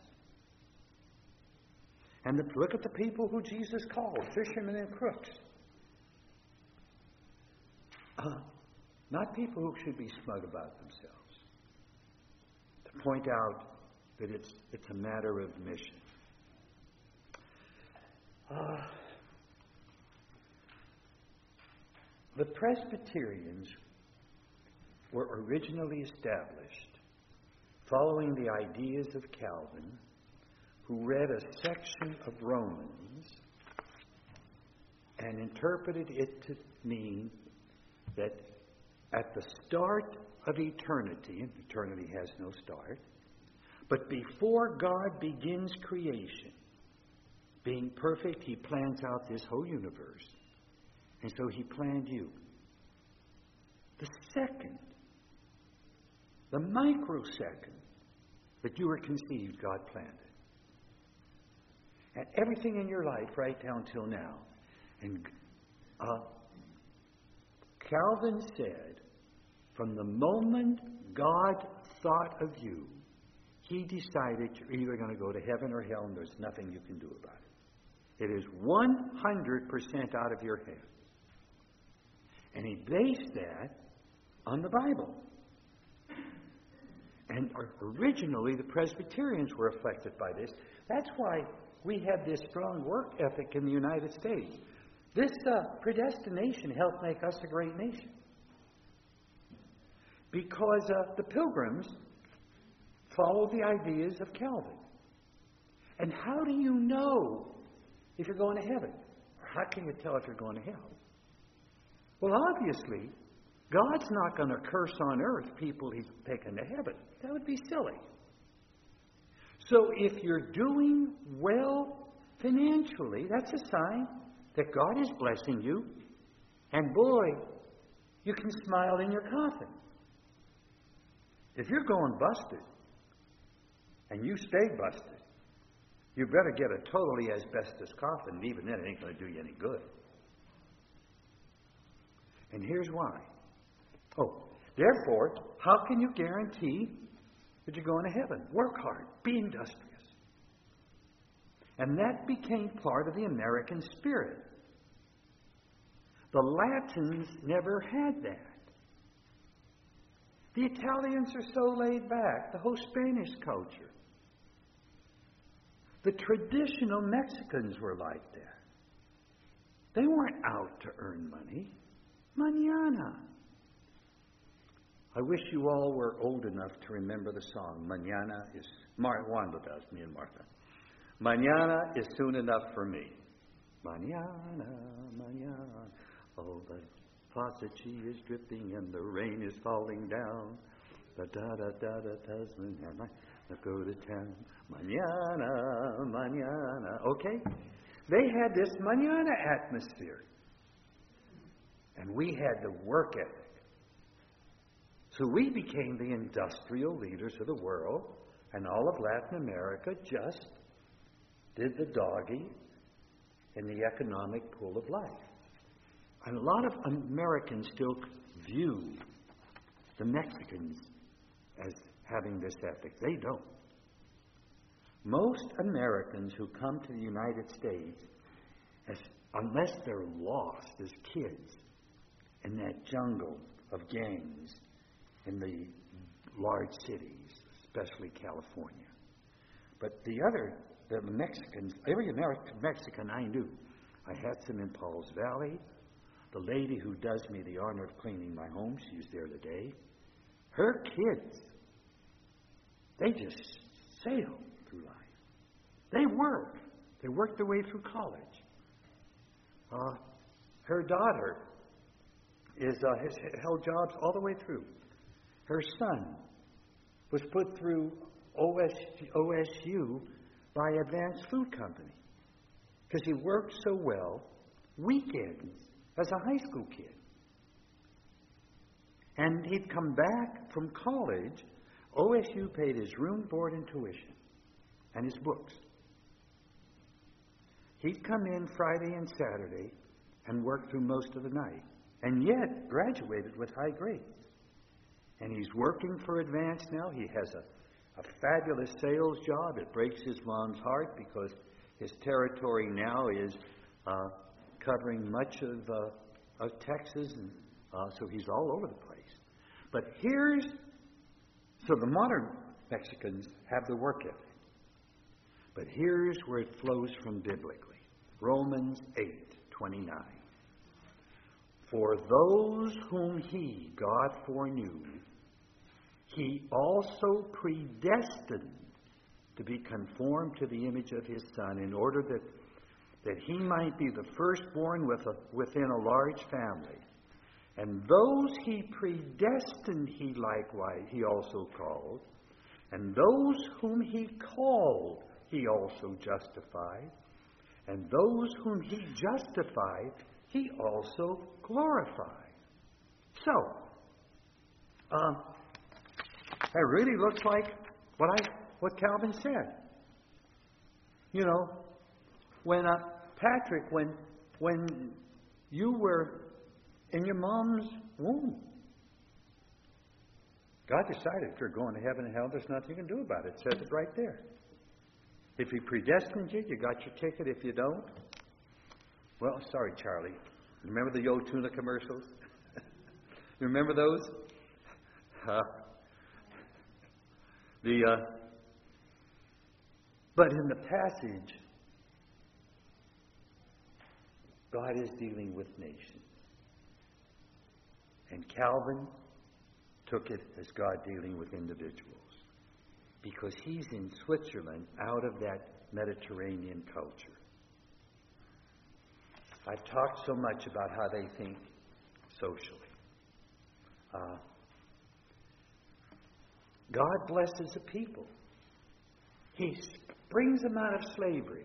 A: And the, look at the people who Jesus called, fishermen and crooks. Uh, not people who should be smug about themselves. To point out that it's, it's a matter of mission. Uh, the Presbyterians were originally established following the ideas of Calvin, who read a section of Romans and interpreted it to mean that at the start of eternity, and eternity has no start, but before God begins creation, being perfect, He plans out this whole universe. And so He planned you. The second, the microsecond that you were conceived, God planned it. And everything in your life right down till now. And uh, Calvin said, from the moment God thought of you, He decided you're either going to go to heaven or hell, and there's nothing you can do about it. It is one hundred percent out of your hands. And He based that on the Bible. And originally, the Presbyterians were affected by this. That's why we have this strong work ethic in the United States. This uh, predestination helped make us a great nation. Because uh, the Pilgrims followed the ideas of Calvin. And how do you know if you're going to heaven? Or how can you tell if you're going to hell? Well, obviously, God's not going to curse on earth people He's taken to heaven. That would be silly. So if you're doing well financially, that's a sign that God is blessing you. And boy, you can smile in your coffin. If you're going busted, and you stay busted, you better get a totally asbestos coffin, and even then it ain't going to do you any good. And here's why. Oh, therefore, how can you guarantee that you're going to heaven? Work hard. Be industrious. And that became part of the American spirit. The Latins never had that. The Italians are so laid back. The whole Spanish culture. The traditional Mexicans were like that. They weren't out to earn money. Mañana. I wish you all were old enough to remember the song. Mañana is... Mar- Wanda does, me and Martha. Mañana is soon enough for me. Mañana, mañana. Oh, the faucet she is dripping and the rain is falling down. Da da da da da does mañana. I go to town. Mañana, mañana. Okay? They had this mañana atmosphere. And we had the work ethic. So we became the industrial leaders of the world, and all of Latin America just did the doggy in the economic pool of life. And a lot of Americans still view the Mexicans as having this ethic. They don't. Most Americans who come to the United States, as, unless they're lost as kids in that jungle of gangs in the large cities, especially California. But the other, the Mexicans, every American Mexican I knew, I had some in Pauls Valley. The lady who does me the honor of cleaning my home, she's there today. Her kids, they just sail through life. They work. They work their way through college. Uh, her daughter is uh, has held jobs all the way through. Her son was put through O S U by Advanced Food Company because he worked so well weekends as a high school kid. And he'd come back from college. O S U paid his room, board, and tuition, and his books. He'd come in Friday and Saturday and work through most of the night, and yet graduated with high grades. And he's working for Advance now. He has a, a fabulous sales job. It breaks his mom's heart because his territory now is uh, covering much of, uh, of Texas, and uh, so he's all over the place. But here's, so the modern Mexicans have the work ethic. But here's where it flows from biblically. Romans eight twenty-nine. For those whom he, God, foreknew, he also predestined to be conformed to the image of his Son, in order that, that he might be the firstborn with a, within a large family. And those he predestined, he likewise, he also called. And those whom he called, he also justified. And those whom he justified, he also glorified. So, um, it really looks like what I what Calvin said. You know, when uh, Patrick, when when you were in your mom's womb, God decided if you're going to heaven and hell, there's nothing you can do about it. It says it right there. If he predestined you, you got your ticket. If you don't, well, sorry, Charlie. Remember the old tuna commercials? You remember those? Uh, the uh, but in the passage, God is dealing with nations, and Calvin took it as God dealing with individuals, because he's in Switzerland, out of that Mediterranean culture. I've talked so much about how they think socially. Uh, God blesses a people. He brings them out of slavery,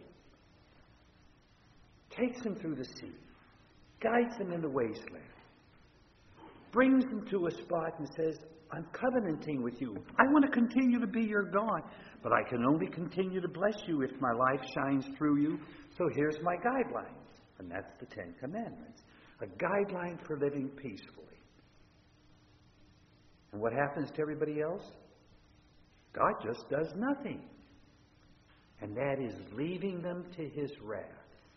A: takes them through the sea, guides them in the wasteland, brings them to a spot and says, I'm covenanting with you. I want to continue to be your God, but I can only continue to bless you if my life shines through you. So here's my guidelines. And that's the Ten Commandments. A guideline for living peacefully. And what happens to everybody else? God just does nothing. And that is leaving them to his wrath.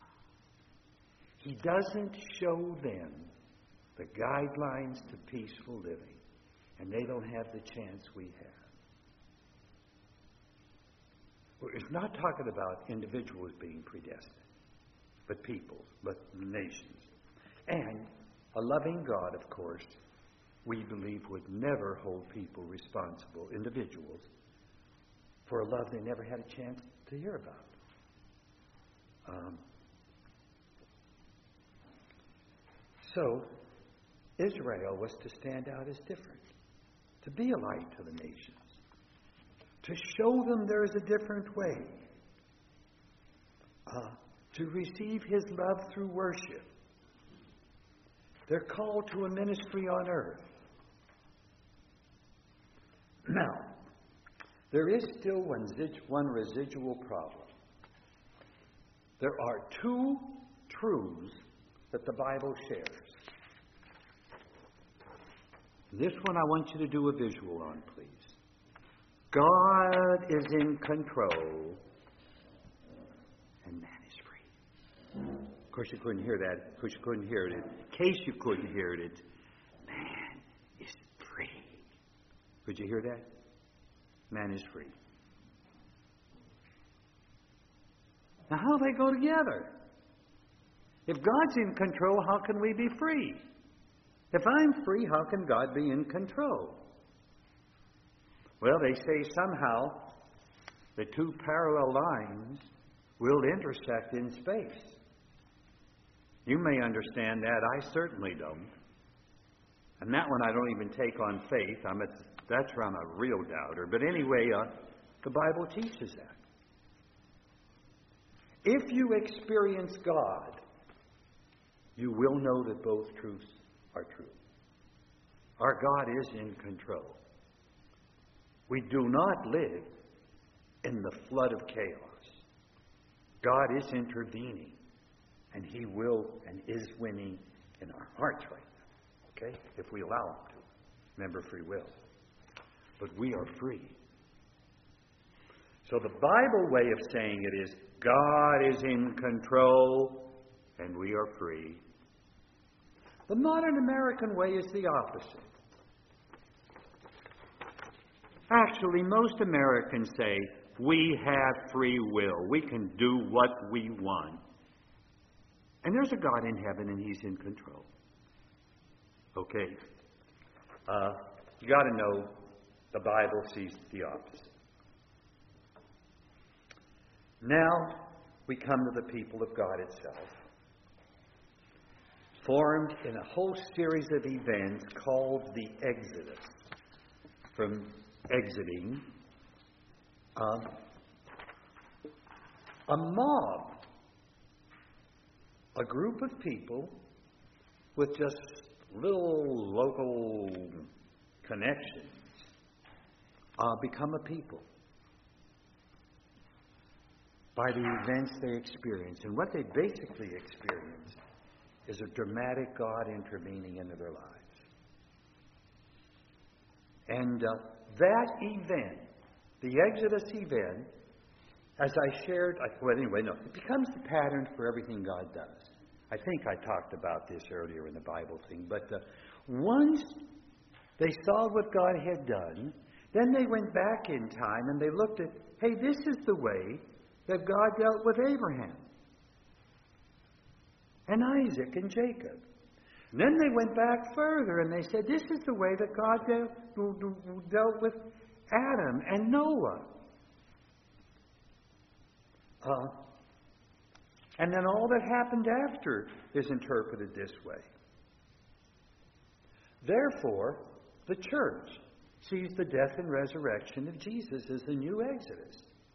A: He doesn't show them the guidelines to peaceful living. and they don't have the chance we have. Well, it's not talking about individuals being predestined, but peoples, but nations. And a loving God, of course, we believe would never hold people responsible, individuals, for a love they never had a chance to hear about. Um, so, Israel was to stand out as different, to be a light to the nations, to show them there is a different way, uh, to receive His love through worship. They're called to a ministry on earth. Now, there is still one, one residual problem. There are two truths that the Bible shares. This one I want you to do a visual on, please. God is in control, and man is free. Of course, you couldn't hear that. Of course, you couldn't hear it. In case you couldn't hear it, it's man is free. Could you hear that? Man is free. Now, how do they go together? If God's in control, how can we be free? If I'm free, how can God be in control? Well, they say somehow the two parallel lines will intersect in space. You may understand that. I certainly don't. And that one I don't even take on faith. I'm a, that's from a real doubter. But anyway, uh, the Bible teaches that. If you experience God, you will know that both truths are true. Our God is in control. We do not live in the flood of chaos. God is intervening, and He will and is winning in our hearts right now. Okay? If we allow Him to. Remember, free will. But we are free. So the Bible way of saying it is, God is in control, and we are free. The modern American way is the opposite. Actually, most Americans say, we have free will. We can do what we want. And there's a God in heaven, and He's in control. Okay. Uh, you got to know the Bible sees the opposite. Now we come to the people of God itself, formed in a whole series of events called the Exodus. From exiting, um, a mob, a group of people with just little local connections, uh, become a people by the events they experience. And what they basically experience is a dramatic God intervening into their lives. And uh, that event, the Exodus event, as I shared, I, well, anyway, no, it becomes the pattern for everything God does. I think I talked about this earlier in the Bible thing, but uh, once they saw what God had done, then they went back in time and they looked at, hey, this is the way that God dealt with Abraham and Isaac and Jacob. And then they went back further and they said, this is the way that God de- dealt with Adam and Noah. Uh, and then all that happened after is interpreted this way. Therefore, the church sees the death and resurrection of Jesus as the new Exodus.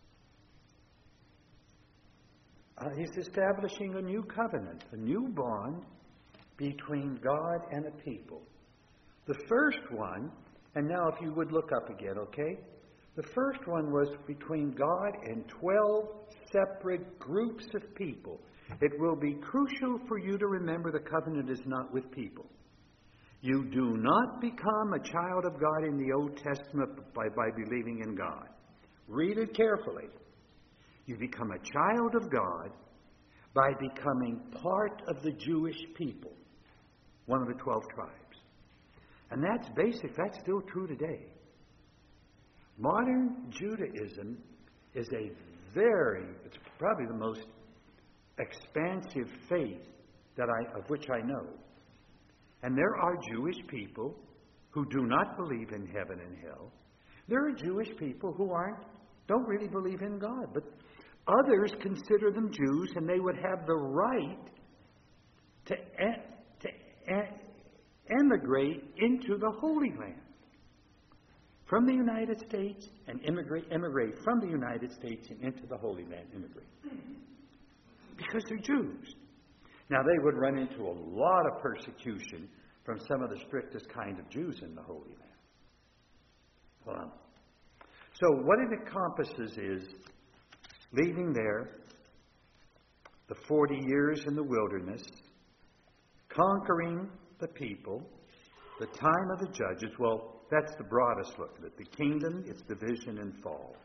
A: Uh, he's establishing a new covenant, a new bond between God and a people. The first one, and now if you would look up again, okay? The first one was between God and twelve separate groups of people. It will be crucial for you to remember the covenant is not with people. You do not become a child of God in the Old Testament by, by believing in God. Read it carefully. You become a child of God by becoming part of the Jewish people, one of the twelve tribes. And that's basic. That's still true today. Modern Judaism is a very, it's probably the most expansive faith that I, of which I know. And there are Jewish people who do not believe in heaven and hell. There are Jewish people who aren't, don't really believe in God. But others consider them Jews, and they would have the right to, to emigrate into the Holy Land from the United States and immigrate, immigrate from the United States and into the Holy Land, immigrate. Because they're Jews. Now, they would run into a lot of persecution from some of the strictest kind of Jews in the Holy Land. Well, so what it encompasses is leaving there, the forty years in the wilderness, conquering the people, the time of the judges. Well, that's the broadest look at it. The kingdom, its division and fall.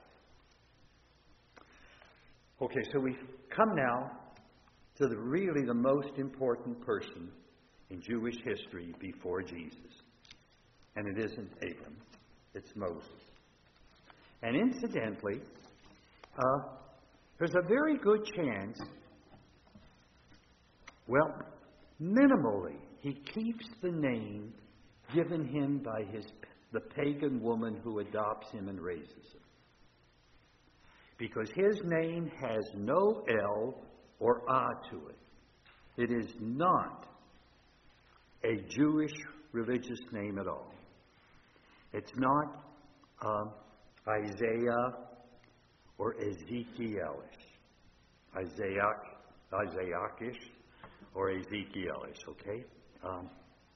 A: Okay, so we come now to the really the most important person in Jewish history before Jesus. And it isn't Abram, it's Moses. And incidentally, uh, there's a very good chance, well, minimally, he keeps the name given him by his the pagan woman who adopts him and raises him. Because his name has no L or A to it. It is not a Jewish religious name at all. It's not um, Isaiah or Ezekielish. Isaiah, Isaiahish or Ezekielish, okay? Um,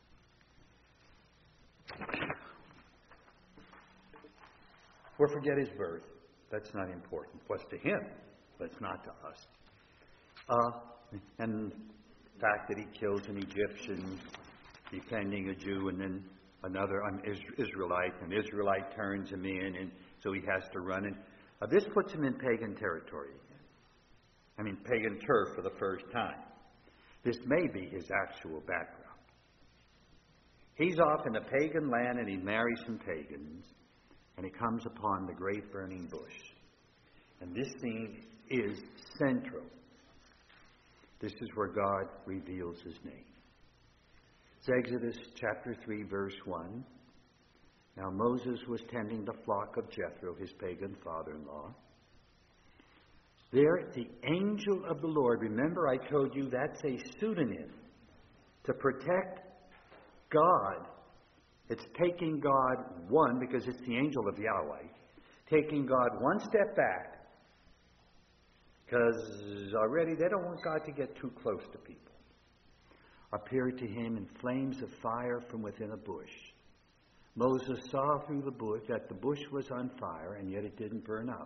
A: or forget his birth. That's not important. What's to him, but it's not to us. Uh, and the fact that he kills an Egyptian defending a Jew, and then another um, Israelite, an Israelite turns him in, and so he has to run. And uh, this puts him in pagan territory. I mean, pagan turf for the first time. This may be his actual background. He's off in a pagan land, and he marries some pagans, and he comes upon the great burning bush. And this thing is central. This is where God reveals his name. It's Exodus chapter three, verse one. Now Moses was tending the flock of Jethro, his pagan father-in-law. There, the angel of the Lord, remember I told you that's a pseudonym to protect God. It's taking God one, because it's the angel of Yahweh, taking God one step back, because already they don't want God to get too close to people. Appeared to him in flames of fire from within a bush. Moses saw through the bush that the bush was on fire, and yet it didn't burn up.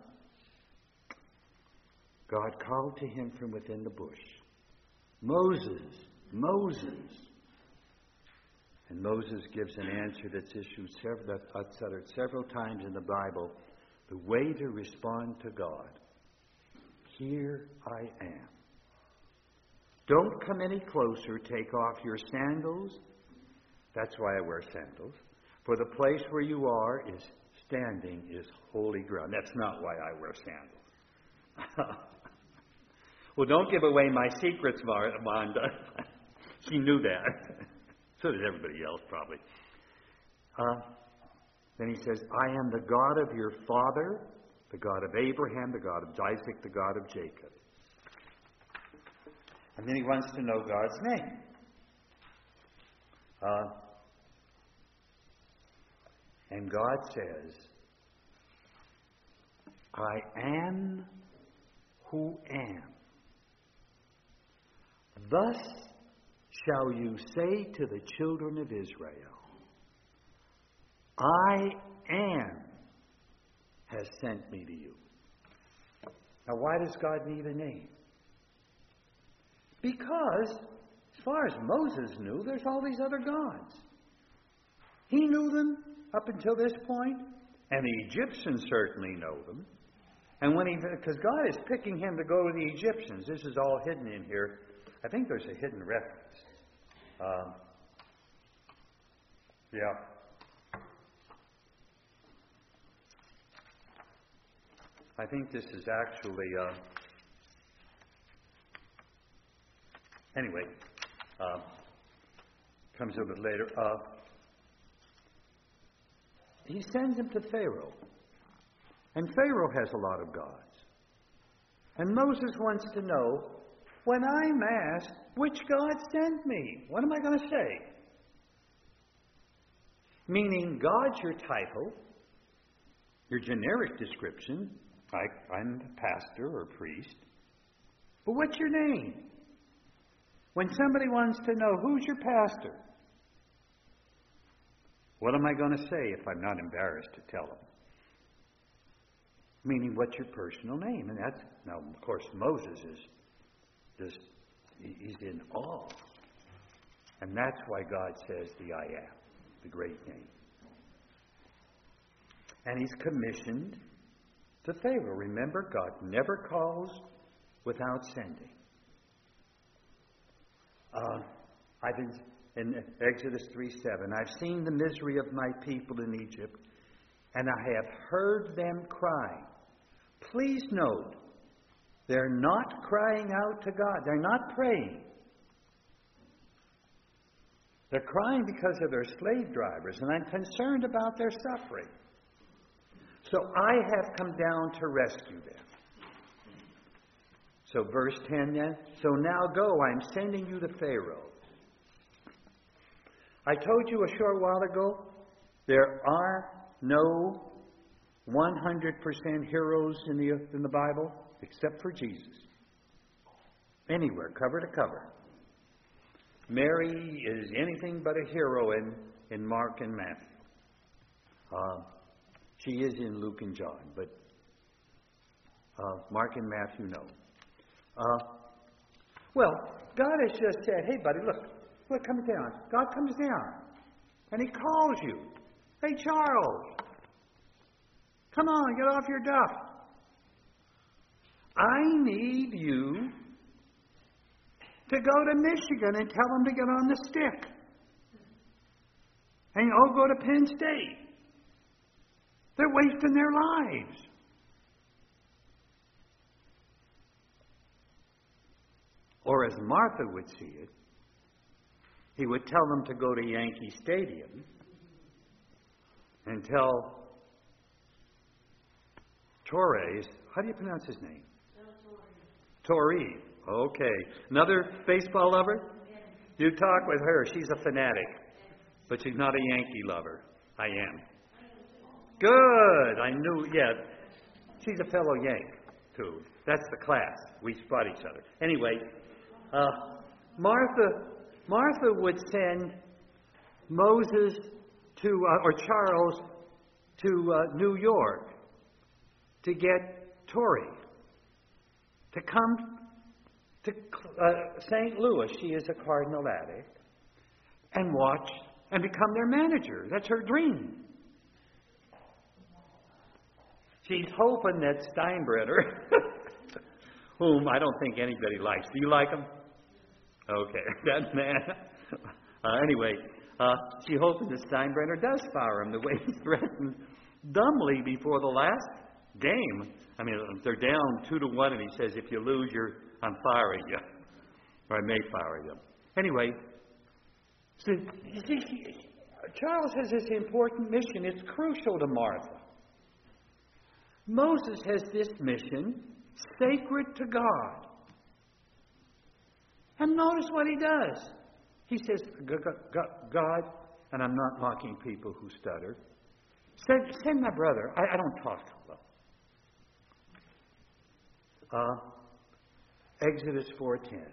A: God called to him from within the bush, Moses, Moses. And Moses gives an answer that's issued several, that's uttered several times in the Bible. The way to respond to God. Here I am. Don't come any closer. Take off your sandals. That's why I wear sandals. For the place where you are is standing is holy ground. That's not why I wear sandals. Well, don't give away my secrets, Wanda. She knew that. So did everybody else, probably. Uh, then he says, I am the God of your father, the God of Abraham, the God of Isaac, the God of Jacob. And then he wants to know God's name. Uh, and God says, I am who am. Thus shall you say to the children of Israel, I am has sent me to you. Now, why does God need a name? Because, as far as Moses knew, there's all these other gods. He knew them up until this point, and the Egyptians certainly know them. And when he, because God is picking him to go to the Egyptians, this is all hidden in here. I think there's a hidden reference. Uh, yeah. I think this is actually, uh, anyway, uh, comes a little bit later. Uh, he sends him to Pharaoh. And Pharaoh has a lot of gods. And Moses wants to know, when I'm asked, which God sent me? What am I going to say? Meaning, God's your title, your generic description, like I'm a pastor or priest. But what's your name? When somebody wants to know, who's your pastor? What am I going to say if I'm not embarrassed to tell them? Meaning, what's your personal name? And that's, now, of course, Moses is just, he's in awe. And that's why God says the I am, the great name. And he's commissioned to Pharaoh. Remember, God never calls without sending. Uh, I've been in Exodus three seven, I've seen the misery of my people in Egypt, and I have heard them crying. Please note, they're not crying out to God. They're not praying. They're crying because of their slave drivers, and I'm concerned about their suffering. So I have come down to rescue them. So verse ten then, so now go, I'm sending you to Pharaoh. I told you a short while ago, there are no one hundred percent heroes in the, in the Bible, except for Jesus. Anywhere, cover to cover. Mary is anything but a hero in, in Mark and Matthew. Uh, she is in Luke and John, but uh, Mark and Matthew, no. Uh, well, God has just said, hey, buddy, look, look, come down. God comes down, and he calls you. Hey, Charles, come on, get off your duff. I need you to go to Michigan and tell them to get on the stick. And oh, go to Penn State. They're wasting their lives. Or as Martha would see it, he would tell them to go to Yankee Stadium and tell Torres, how do you pronounce his name? Torre. Okay. Another baseball lover? You talk with her. She's a fanatic. But she's not a Yankee lover. I am. Good. I knew, yeah. She's a fellow Yank, too. That's the class. We spot each other. Anyway, uh, Martha, Martha would send Moses to, uh, or Charles to uh, New York to get Torrey to come to uh, Saint Louis. She is a Cardinal addict, and watch and become their manager. That's her dream. She's hoping that Steinbrenner, whom I don't think anybody likes. Do you like him? Okay, that man. Uh, anyway, uh, she's hoping that Steinbrenner does fire him the way he threatened dumbly before the last game. I mean, they're down two to one, and he says, if you lose, you're, I'm firing you. Or I may fire you. Anyway, so, you see, Charles has this important mission. It's crucial to Martha. Moses has this mission, sacred to God. And notice what he does. He says, God, and I'm not mocking people who stutter, send, send my brother. I, I don't talk well. Uh, Exodus four ten.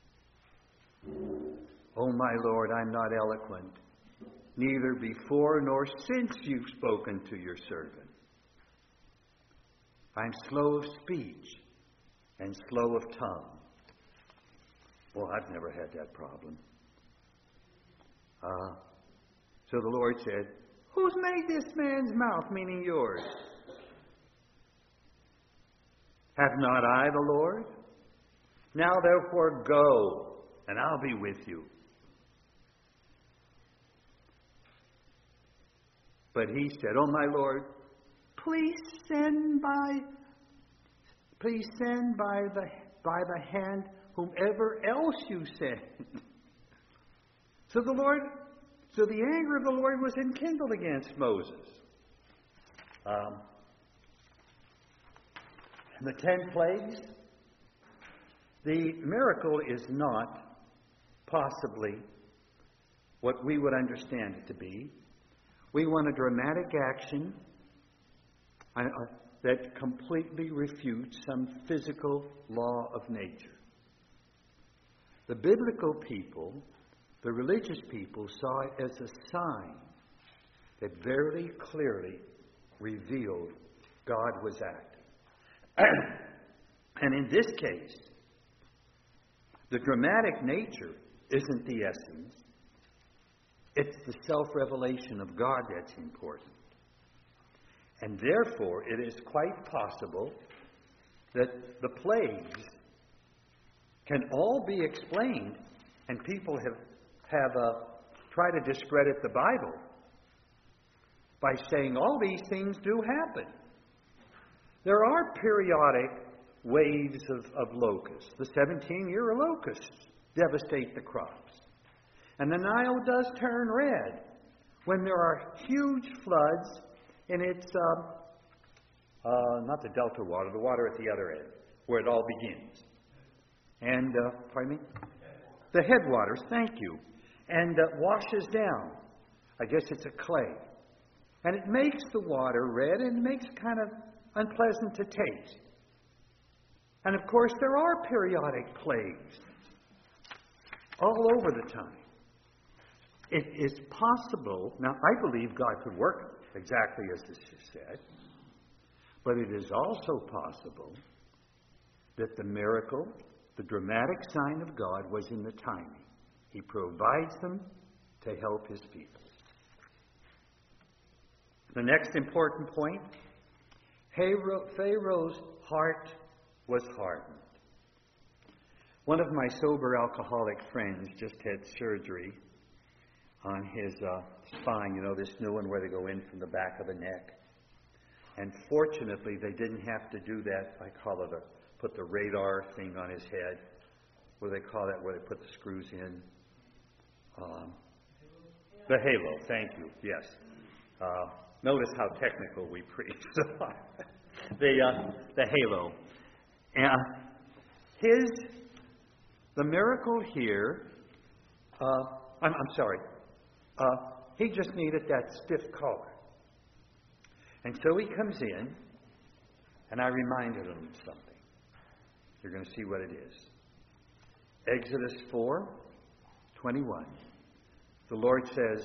A: Oh, my Lord, I'm not eloquent, neither before nor since you've spoken to your servant. I'm slow of speech and slow of tongue. Well, I've never had that problem. Uh, so the Lord said, who's made this man's mouth, meaning yours? Have not I the Lord? Now therefore go, and I'll be with you. But he said, oh my Lord, please send by please send by the, by the hand whomever else you send. So the Lord, so the anger of the Lord was enkindled against Moses. Um, and the ten plagues, the miracle is not possibly what we would understand it to be. We want a dramatic action uh, that completely refutes some physical law of nature. The biblical people, the religious people, saw it as a sign that very clearly revealed God was acting. And in this case, the dramatic nature isn't the essence. It's the self-revelation of God that's important. And therefore, it is quite possible that the plagues can all be explained, and people have, have uh, tried to discredit the Bible by saying all these things do happen. There are periodic waves of, of locusts. The seventeen-year locusts devastate the crops. And the Nile does turn red when there are huge floods in its, uh, uh, not the delta water, the water at the other end, where it all begins. And, uh, pardon me? The headwaters, thank you. And uh, washes down. I guess it's a clay. And it makes the water red and it makes it kind of unpleasant to taste. And of course, there are periodic plagues all over the time. It is possible, now I believe God could work exactly as this is said, but it is also possible that the miracle, the dramatic sign of God, was in the timing. He provides them to help His people. The next important point, Pharaoh's heart was hardened. One of my sober alcoholic friends just had surgery on his uh, spine, you know, this new one where they go in from the back of the neck. And fortunately, they didn't have to do that. I call it a, put the radar thing on his head. What do they call that, where they put the screws in? Um, the halo, thank you, yes. Uh, notice how technical we preach. the, uh, the halo. And his, the miracle here, uh, I'm, I'm sorry, uh, he just needed that stiff collar. And so he comes in, and I reminded him of something. You're going to see what it is. Exodus four twenty-one. The Lord says,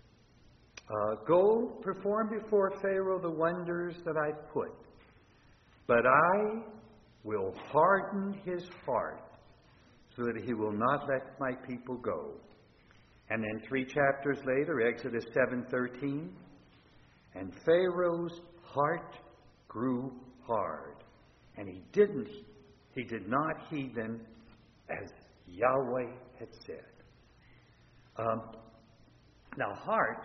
A: uh, go perform before Pharaoh the wonders that I put, but I will harden his heart so that he will not let my people go. And then three chapters later, Exodus seven thirteen, and Pharaoh's heart grew hard, and he didn't, he did not heed them as Yahweh had said. Um, now, heart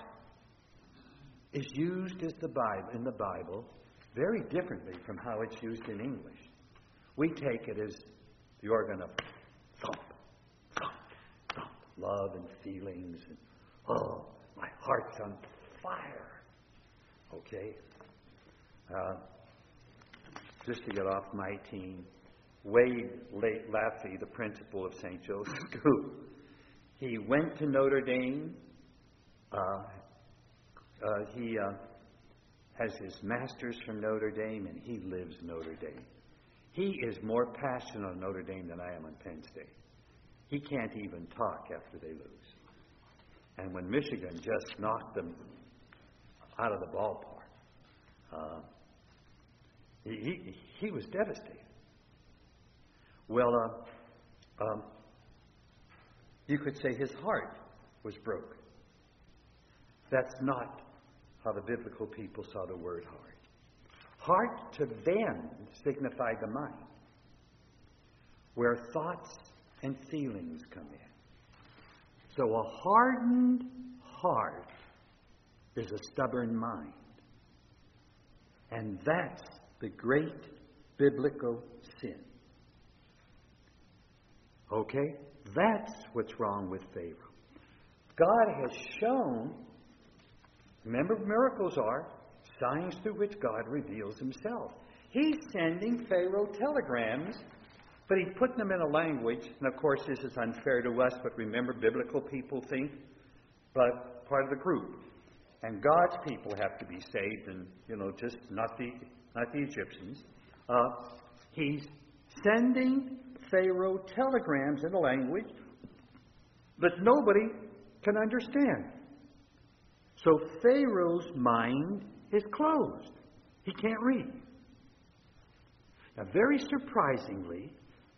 A: is used as the Bible, in the Bible very differently from how it's used in English. We take it as the organ of thump, thump, thump, love and feelings, and oh, my heart's on fire. Okay? Uh, just to get off my team, Wade Laffey, the principal of Saint Joseph's School, he went to Notre Dame. Uh, uh, he uh, has his master's from Notre Dame, and he lives Notre Dame. He is more passionate on Notre Dame than I am on Penn State. He can't even talk after they lose. And when Michigan just knocked them out of the ballpark, uh, he, he, he was devastated. Well, uh, um, you could say his heart was broken. That's not how the biblical people saw the word heart. Heart to them signified the mind, where thoughts and feelings come in. So a hardened heart is a stubborn mind. And that's the great biblical sin. Okay? That's what's wrong with Pharaoh. God has shown, remember miracles are signs through which God reveals himself. He's sending Pharaoh telegrams, but he's putting them in a language, and of course this is unfair to us, but remember biblical people think, but part of the group. And God's people have to be saved, and, you know, just not the, not the Egyptians. Uh, he's sending Pharaoh telegrams in a language that nobody can understand. So Pharaoh's mind is closed. He can't read. Now, very surprisingly,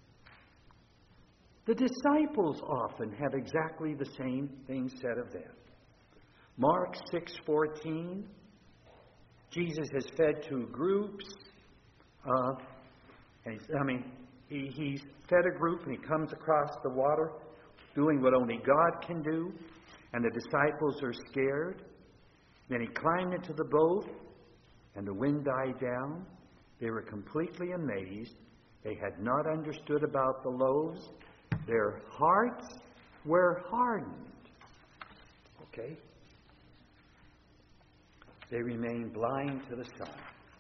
A: the disciples often have exactly the same thing said of them. Mark six fourteen, Jesus has fed two groups. Uh, and he's, I mean, he, he's fed a group and he comes across the water doing what only God can do. And the disciples are scared. Then he climbed into the boat and the wind died down. They were completely amazed. They had not understood about the loaves. Their hearts were hardened. Okay? They remained blind to the sun.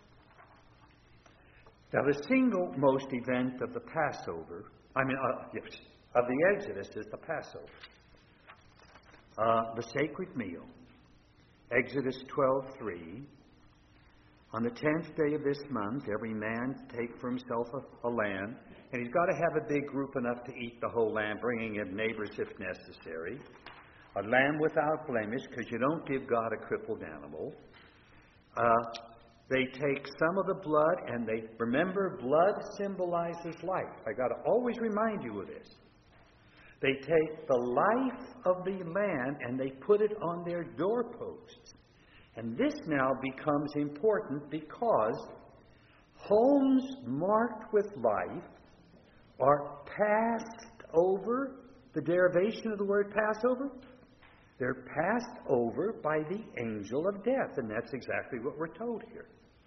A: Now, the single most event of the Passover, I mean, uh, yes, of the Exodus is the Passover. Uh, the sacred meal. Exodus twelve three. On the tenth day of this month, every man take for himself a, a lamb, and he's got to have a big group enough to eat the whole lamb, bringing in neighbors if necessary. A lamb without blemish, because you don't give God a crippled animal. Uh, they take some of the blood, and they remember blood symbolizes life. I got to always remind you of this. They take the life of the lamb and they put it on their doorposts. And this now becomes important because homes marked with life are passed over. The derivation of the word Passover, they're passed over by the angel of death. And that's exactly what we're told here.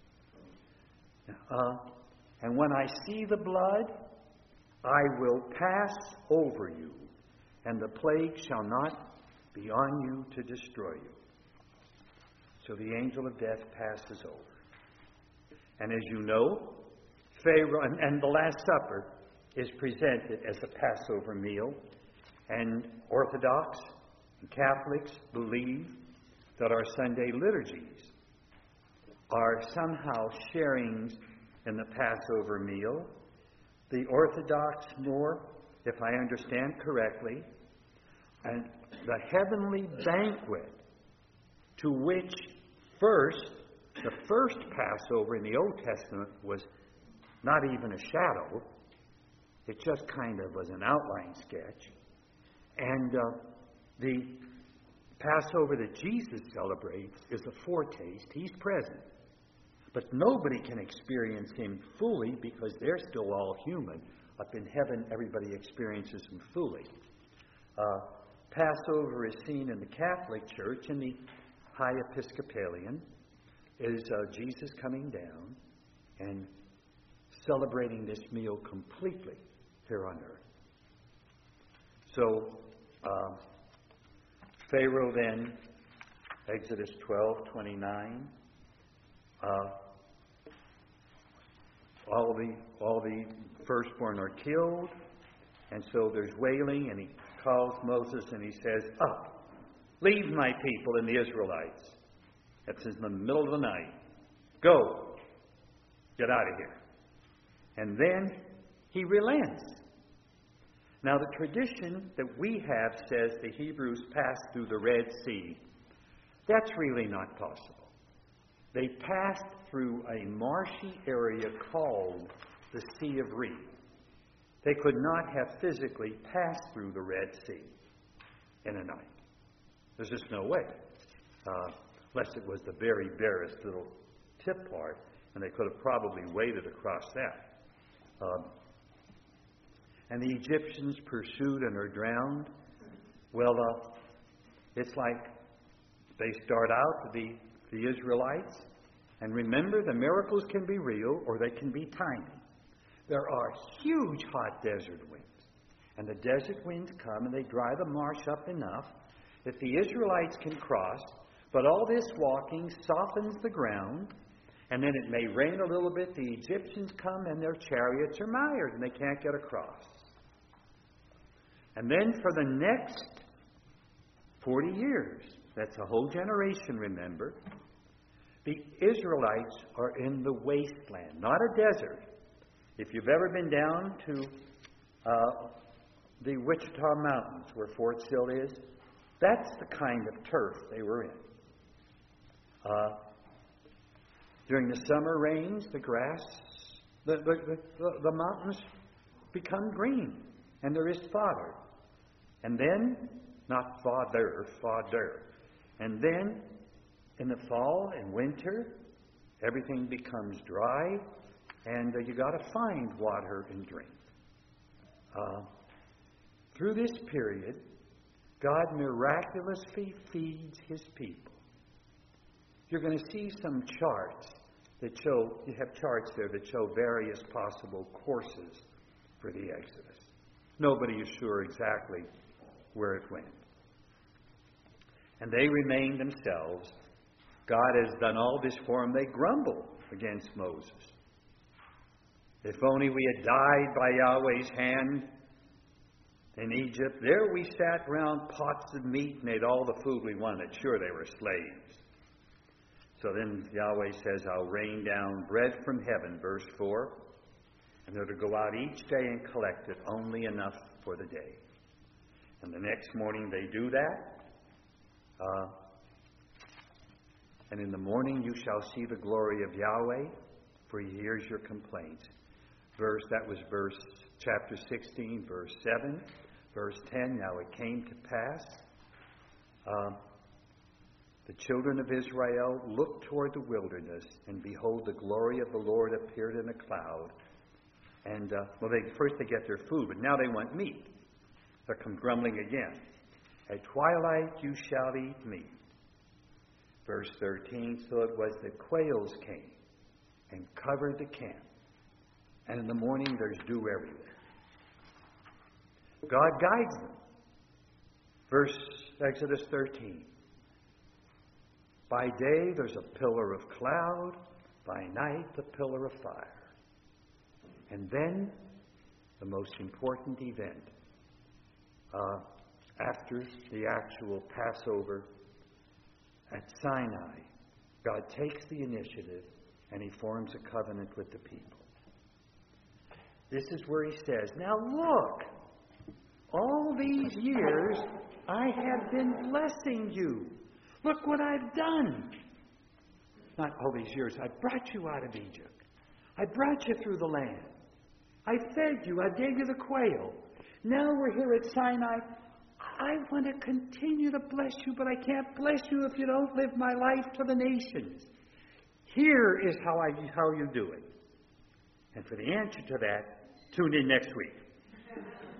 A: Uh, and when I see the blood, I will pass over you, and the plague shall not be on you to destroy you. So the angel of death passes over. And as you know, Pharaoh, and, and the Last Supper is presented as a Passover meal. And Orthodox and Catholics believe that our Sunday liturgies are somehow sharing in the Passover meal. The Orthodox more, if I understand correctly, and the heavenly banquet to which first, the first Passover in the Old Testament was not even a shadow. It just kind of was an outline sketch. And uh, the Passover that Jesus celebrates is a foretaste. He's present. But nobody can experience him fully because they're still all human. Up in heaven, everybody experiences him fully. Uh, Passover is seen in the Catholic Church, in the High Episcopalian, is uh, Jesus coming down and celebrating this meal completely here on earth. So, uh, Pharaoh then, Exodus twelve twenty-nine, uh, all the all the firstborn are killed, and so there's wailing, and he calls Moses and he says, "Up, leave my people and the Israelites." That's in the middle of the night. Go, get out of here. And then he relents. Now, the tradition that we have says the Hebrews passed through the Red Sea. That's really not possible. They passed through a marshy area called the Sea of Reed. They could not have physically passed through the Red Sea in a night. There's just no way. Uh, unless it was the very barest little tip part, and they could have probably waded across that. Um, and the Egyptians pursued and are drowned. Well, uh, it's like they start out, the, the Israelites, and remember, the miracles can be real or they can be tiny. there are huge hot desert winds. And the desert winds come and they dry the marsh up enough that the Israelites can cross, but all this walking softens the ground, and then it may rain a little bit. The Egyptians come and their chariots are mired and they can't get across. And then for the next forty years, that's a whole generation, remember, the Israelites are in the wasteland, not a desert. If you've ever been down to uh, the Wichita Mountains, where Fort Sill is, that's the kind of turf they were in. Uh, during the summer rains, the grass, the, the, the, the mountains become green, and there is fodder. And then, not fodder, fodder. And then, in the fall and winter, everything becomes dry, and uh, you got to find water and drink. Uh, through this period, God miraculously feeds His people. You're going to see some charts that show, you have charts there that show various possible courses for the Exodus. Nobody is sure exactly where it went. And they remain themselves. God has done all this for them. They grumble against Moses. If only we had died by Yahweh's hand in Egypt. There we sat round pots of meat and ate all the food we wanted. Sure, they were slaves. So then Yahweh says, I'll rain down bread from heaven, verse four. And they're to go out each day and collect it, only enough for the day. And the next morning they do that. Uh, and in the morning you shall see the glory of Yahweh, for He hears your complaints. Verse, that was verse chapter sixteen, verse seven. Verse ten, now it came to pass. Uh, the children of Israel looked toward the wilderness, and behold, the glory of the Lord appeared in a cloud. And, uh, well, they first they get their food, but now they want meat. They're come grumbling again. At twilight you shall eat meat. Verse thirteen, so it was that quails came and covered the camp. And in the morning there's dew everywhere. God guides them. Verse Exodus thirteen. By day there's a pillar of cloud, by night the pillar of fire. And then the most important event. Uh, after the actual Passover at Sinai, God takes the initiative and He forms a covenant with the people. This is where He says, now look, all these years I have been blessing you. Look what I've done. Not all these years. I brought you out of Egypt. I brought you through the land. I fed you. I gave you the quail. Now we're here at Sinai. I want to continue to bless you, but I can't bless you if you don't live my life to the nations. Here is how I how you do it. And for the answer to that, tune in next week.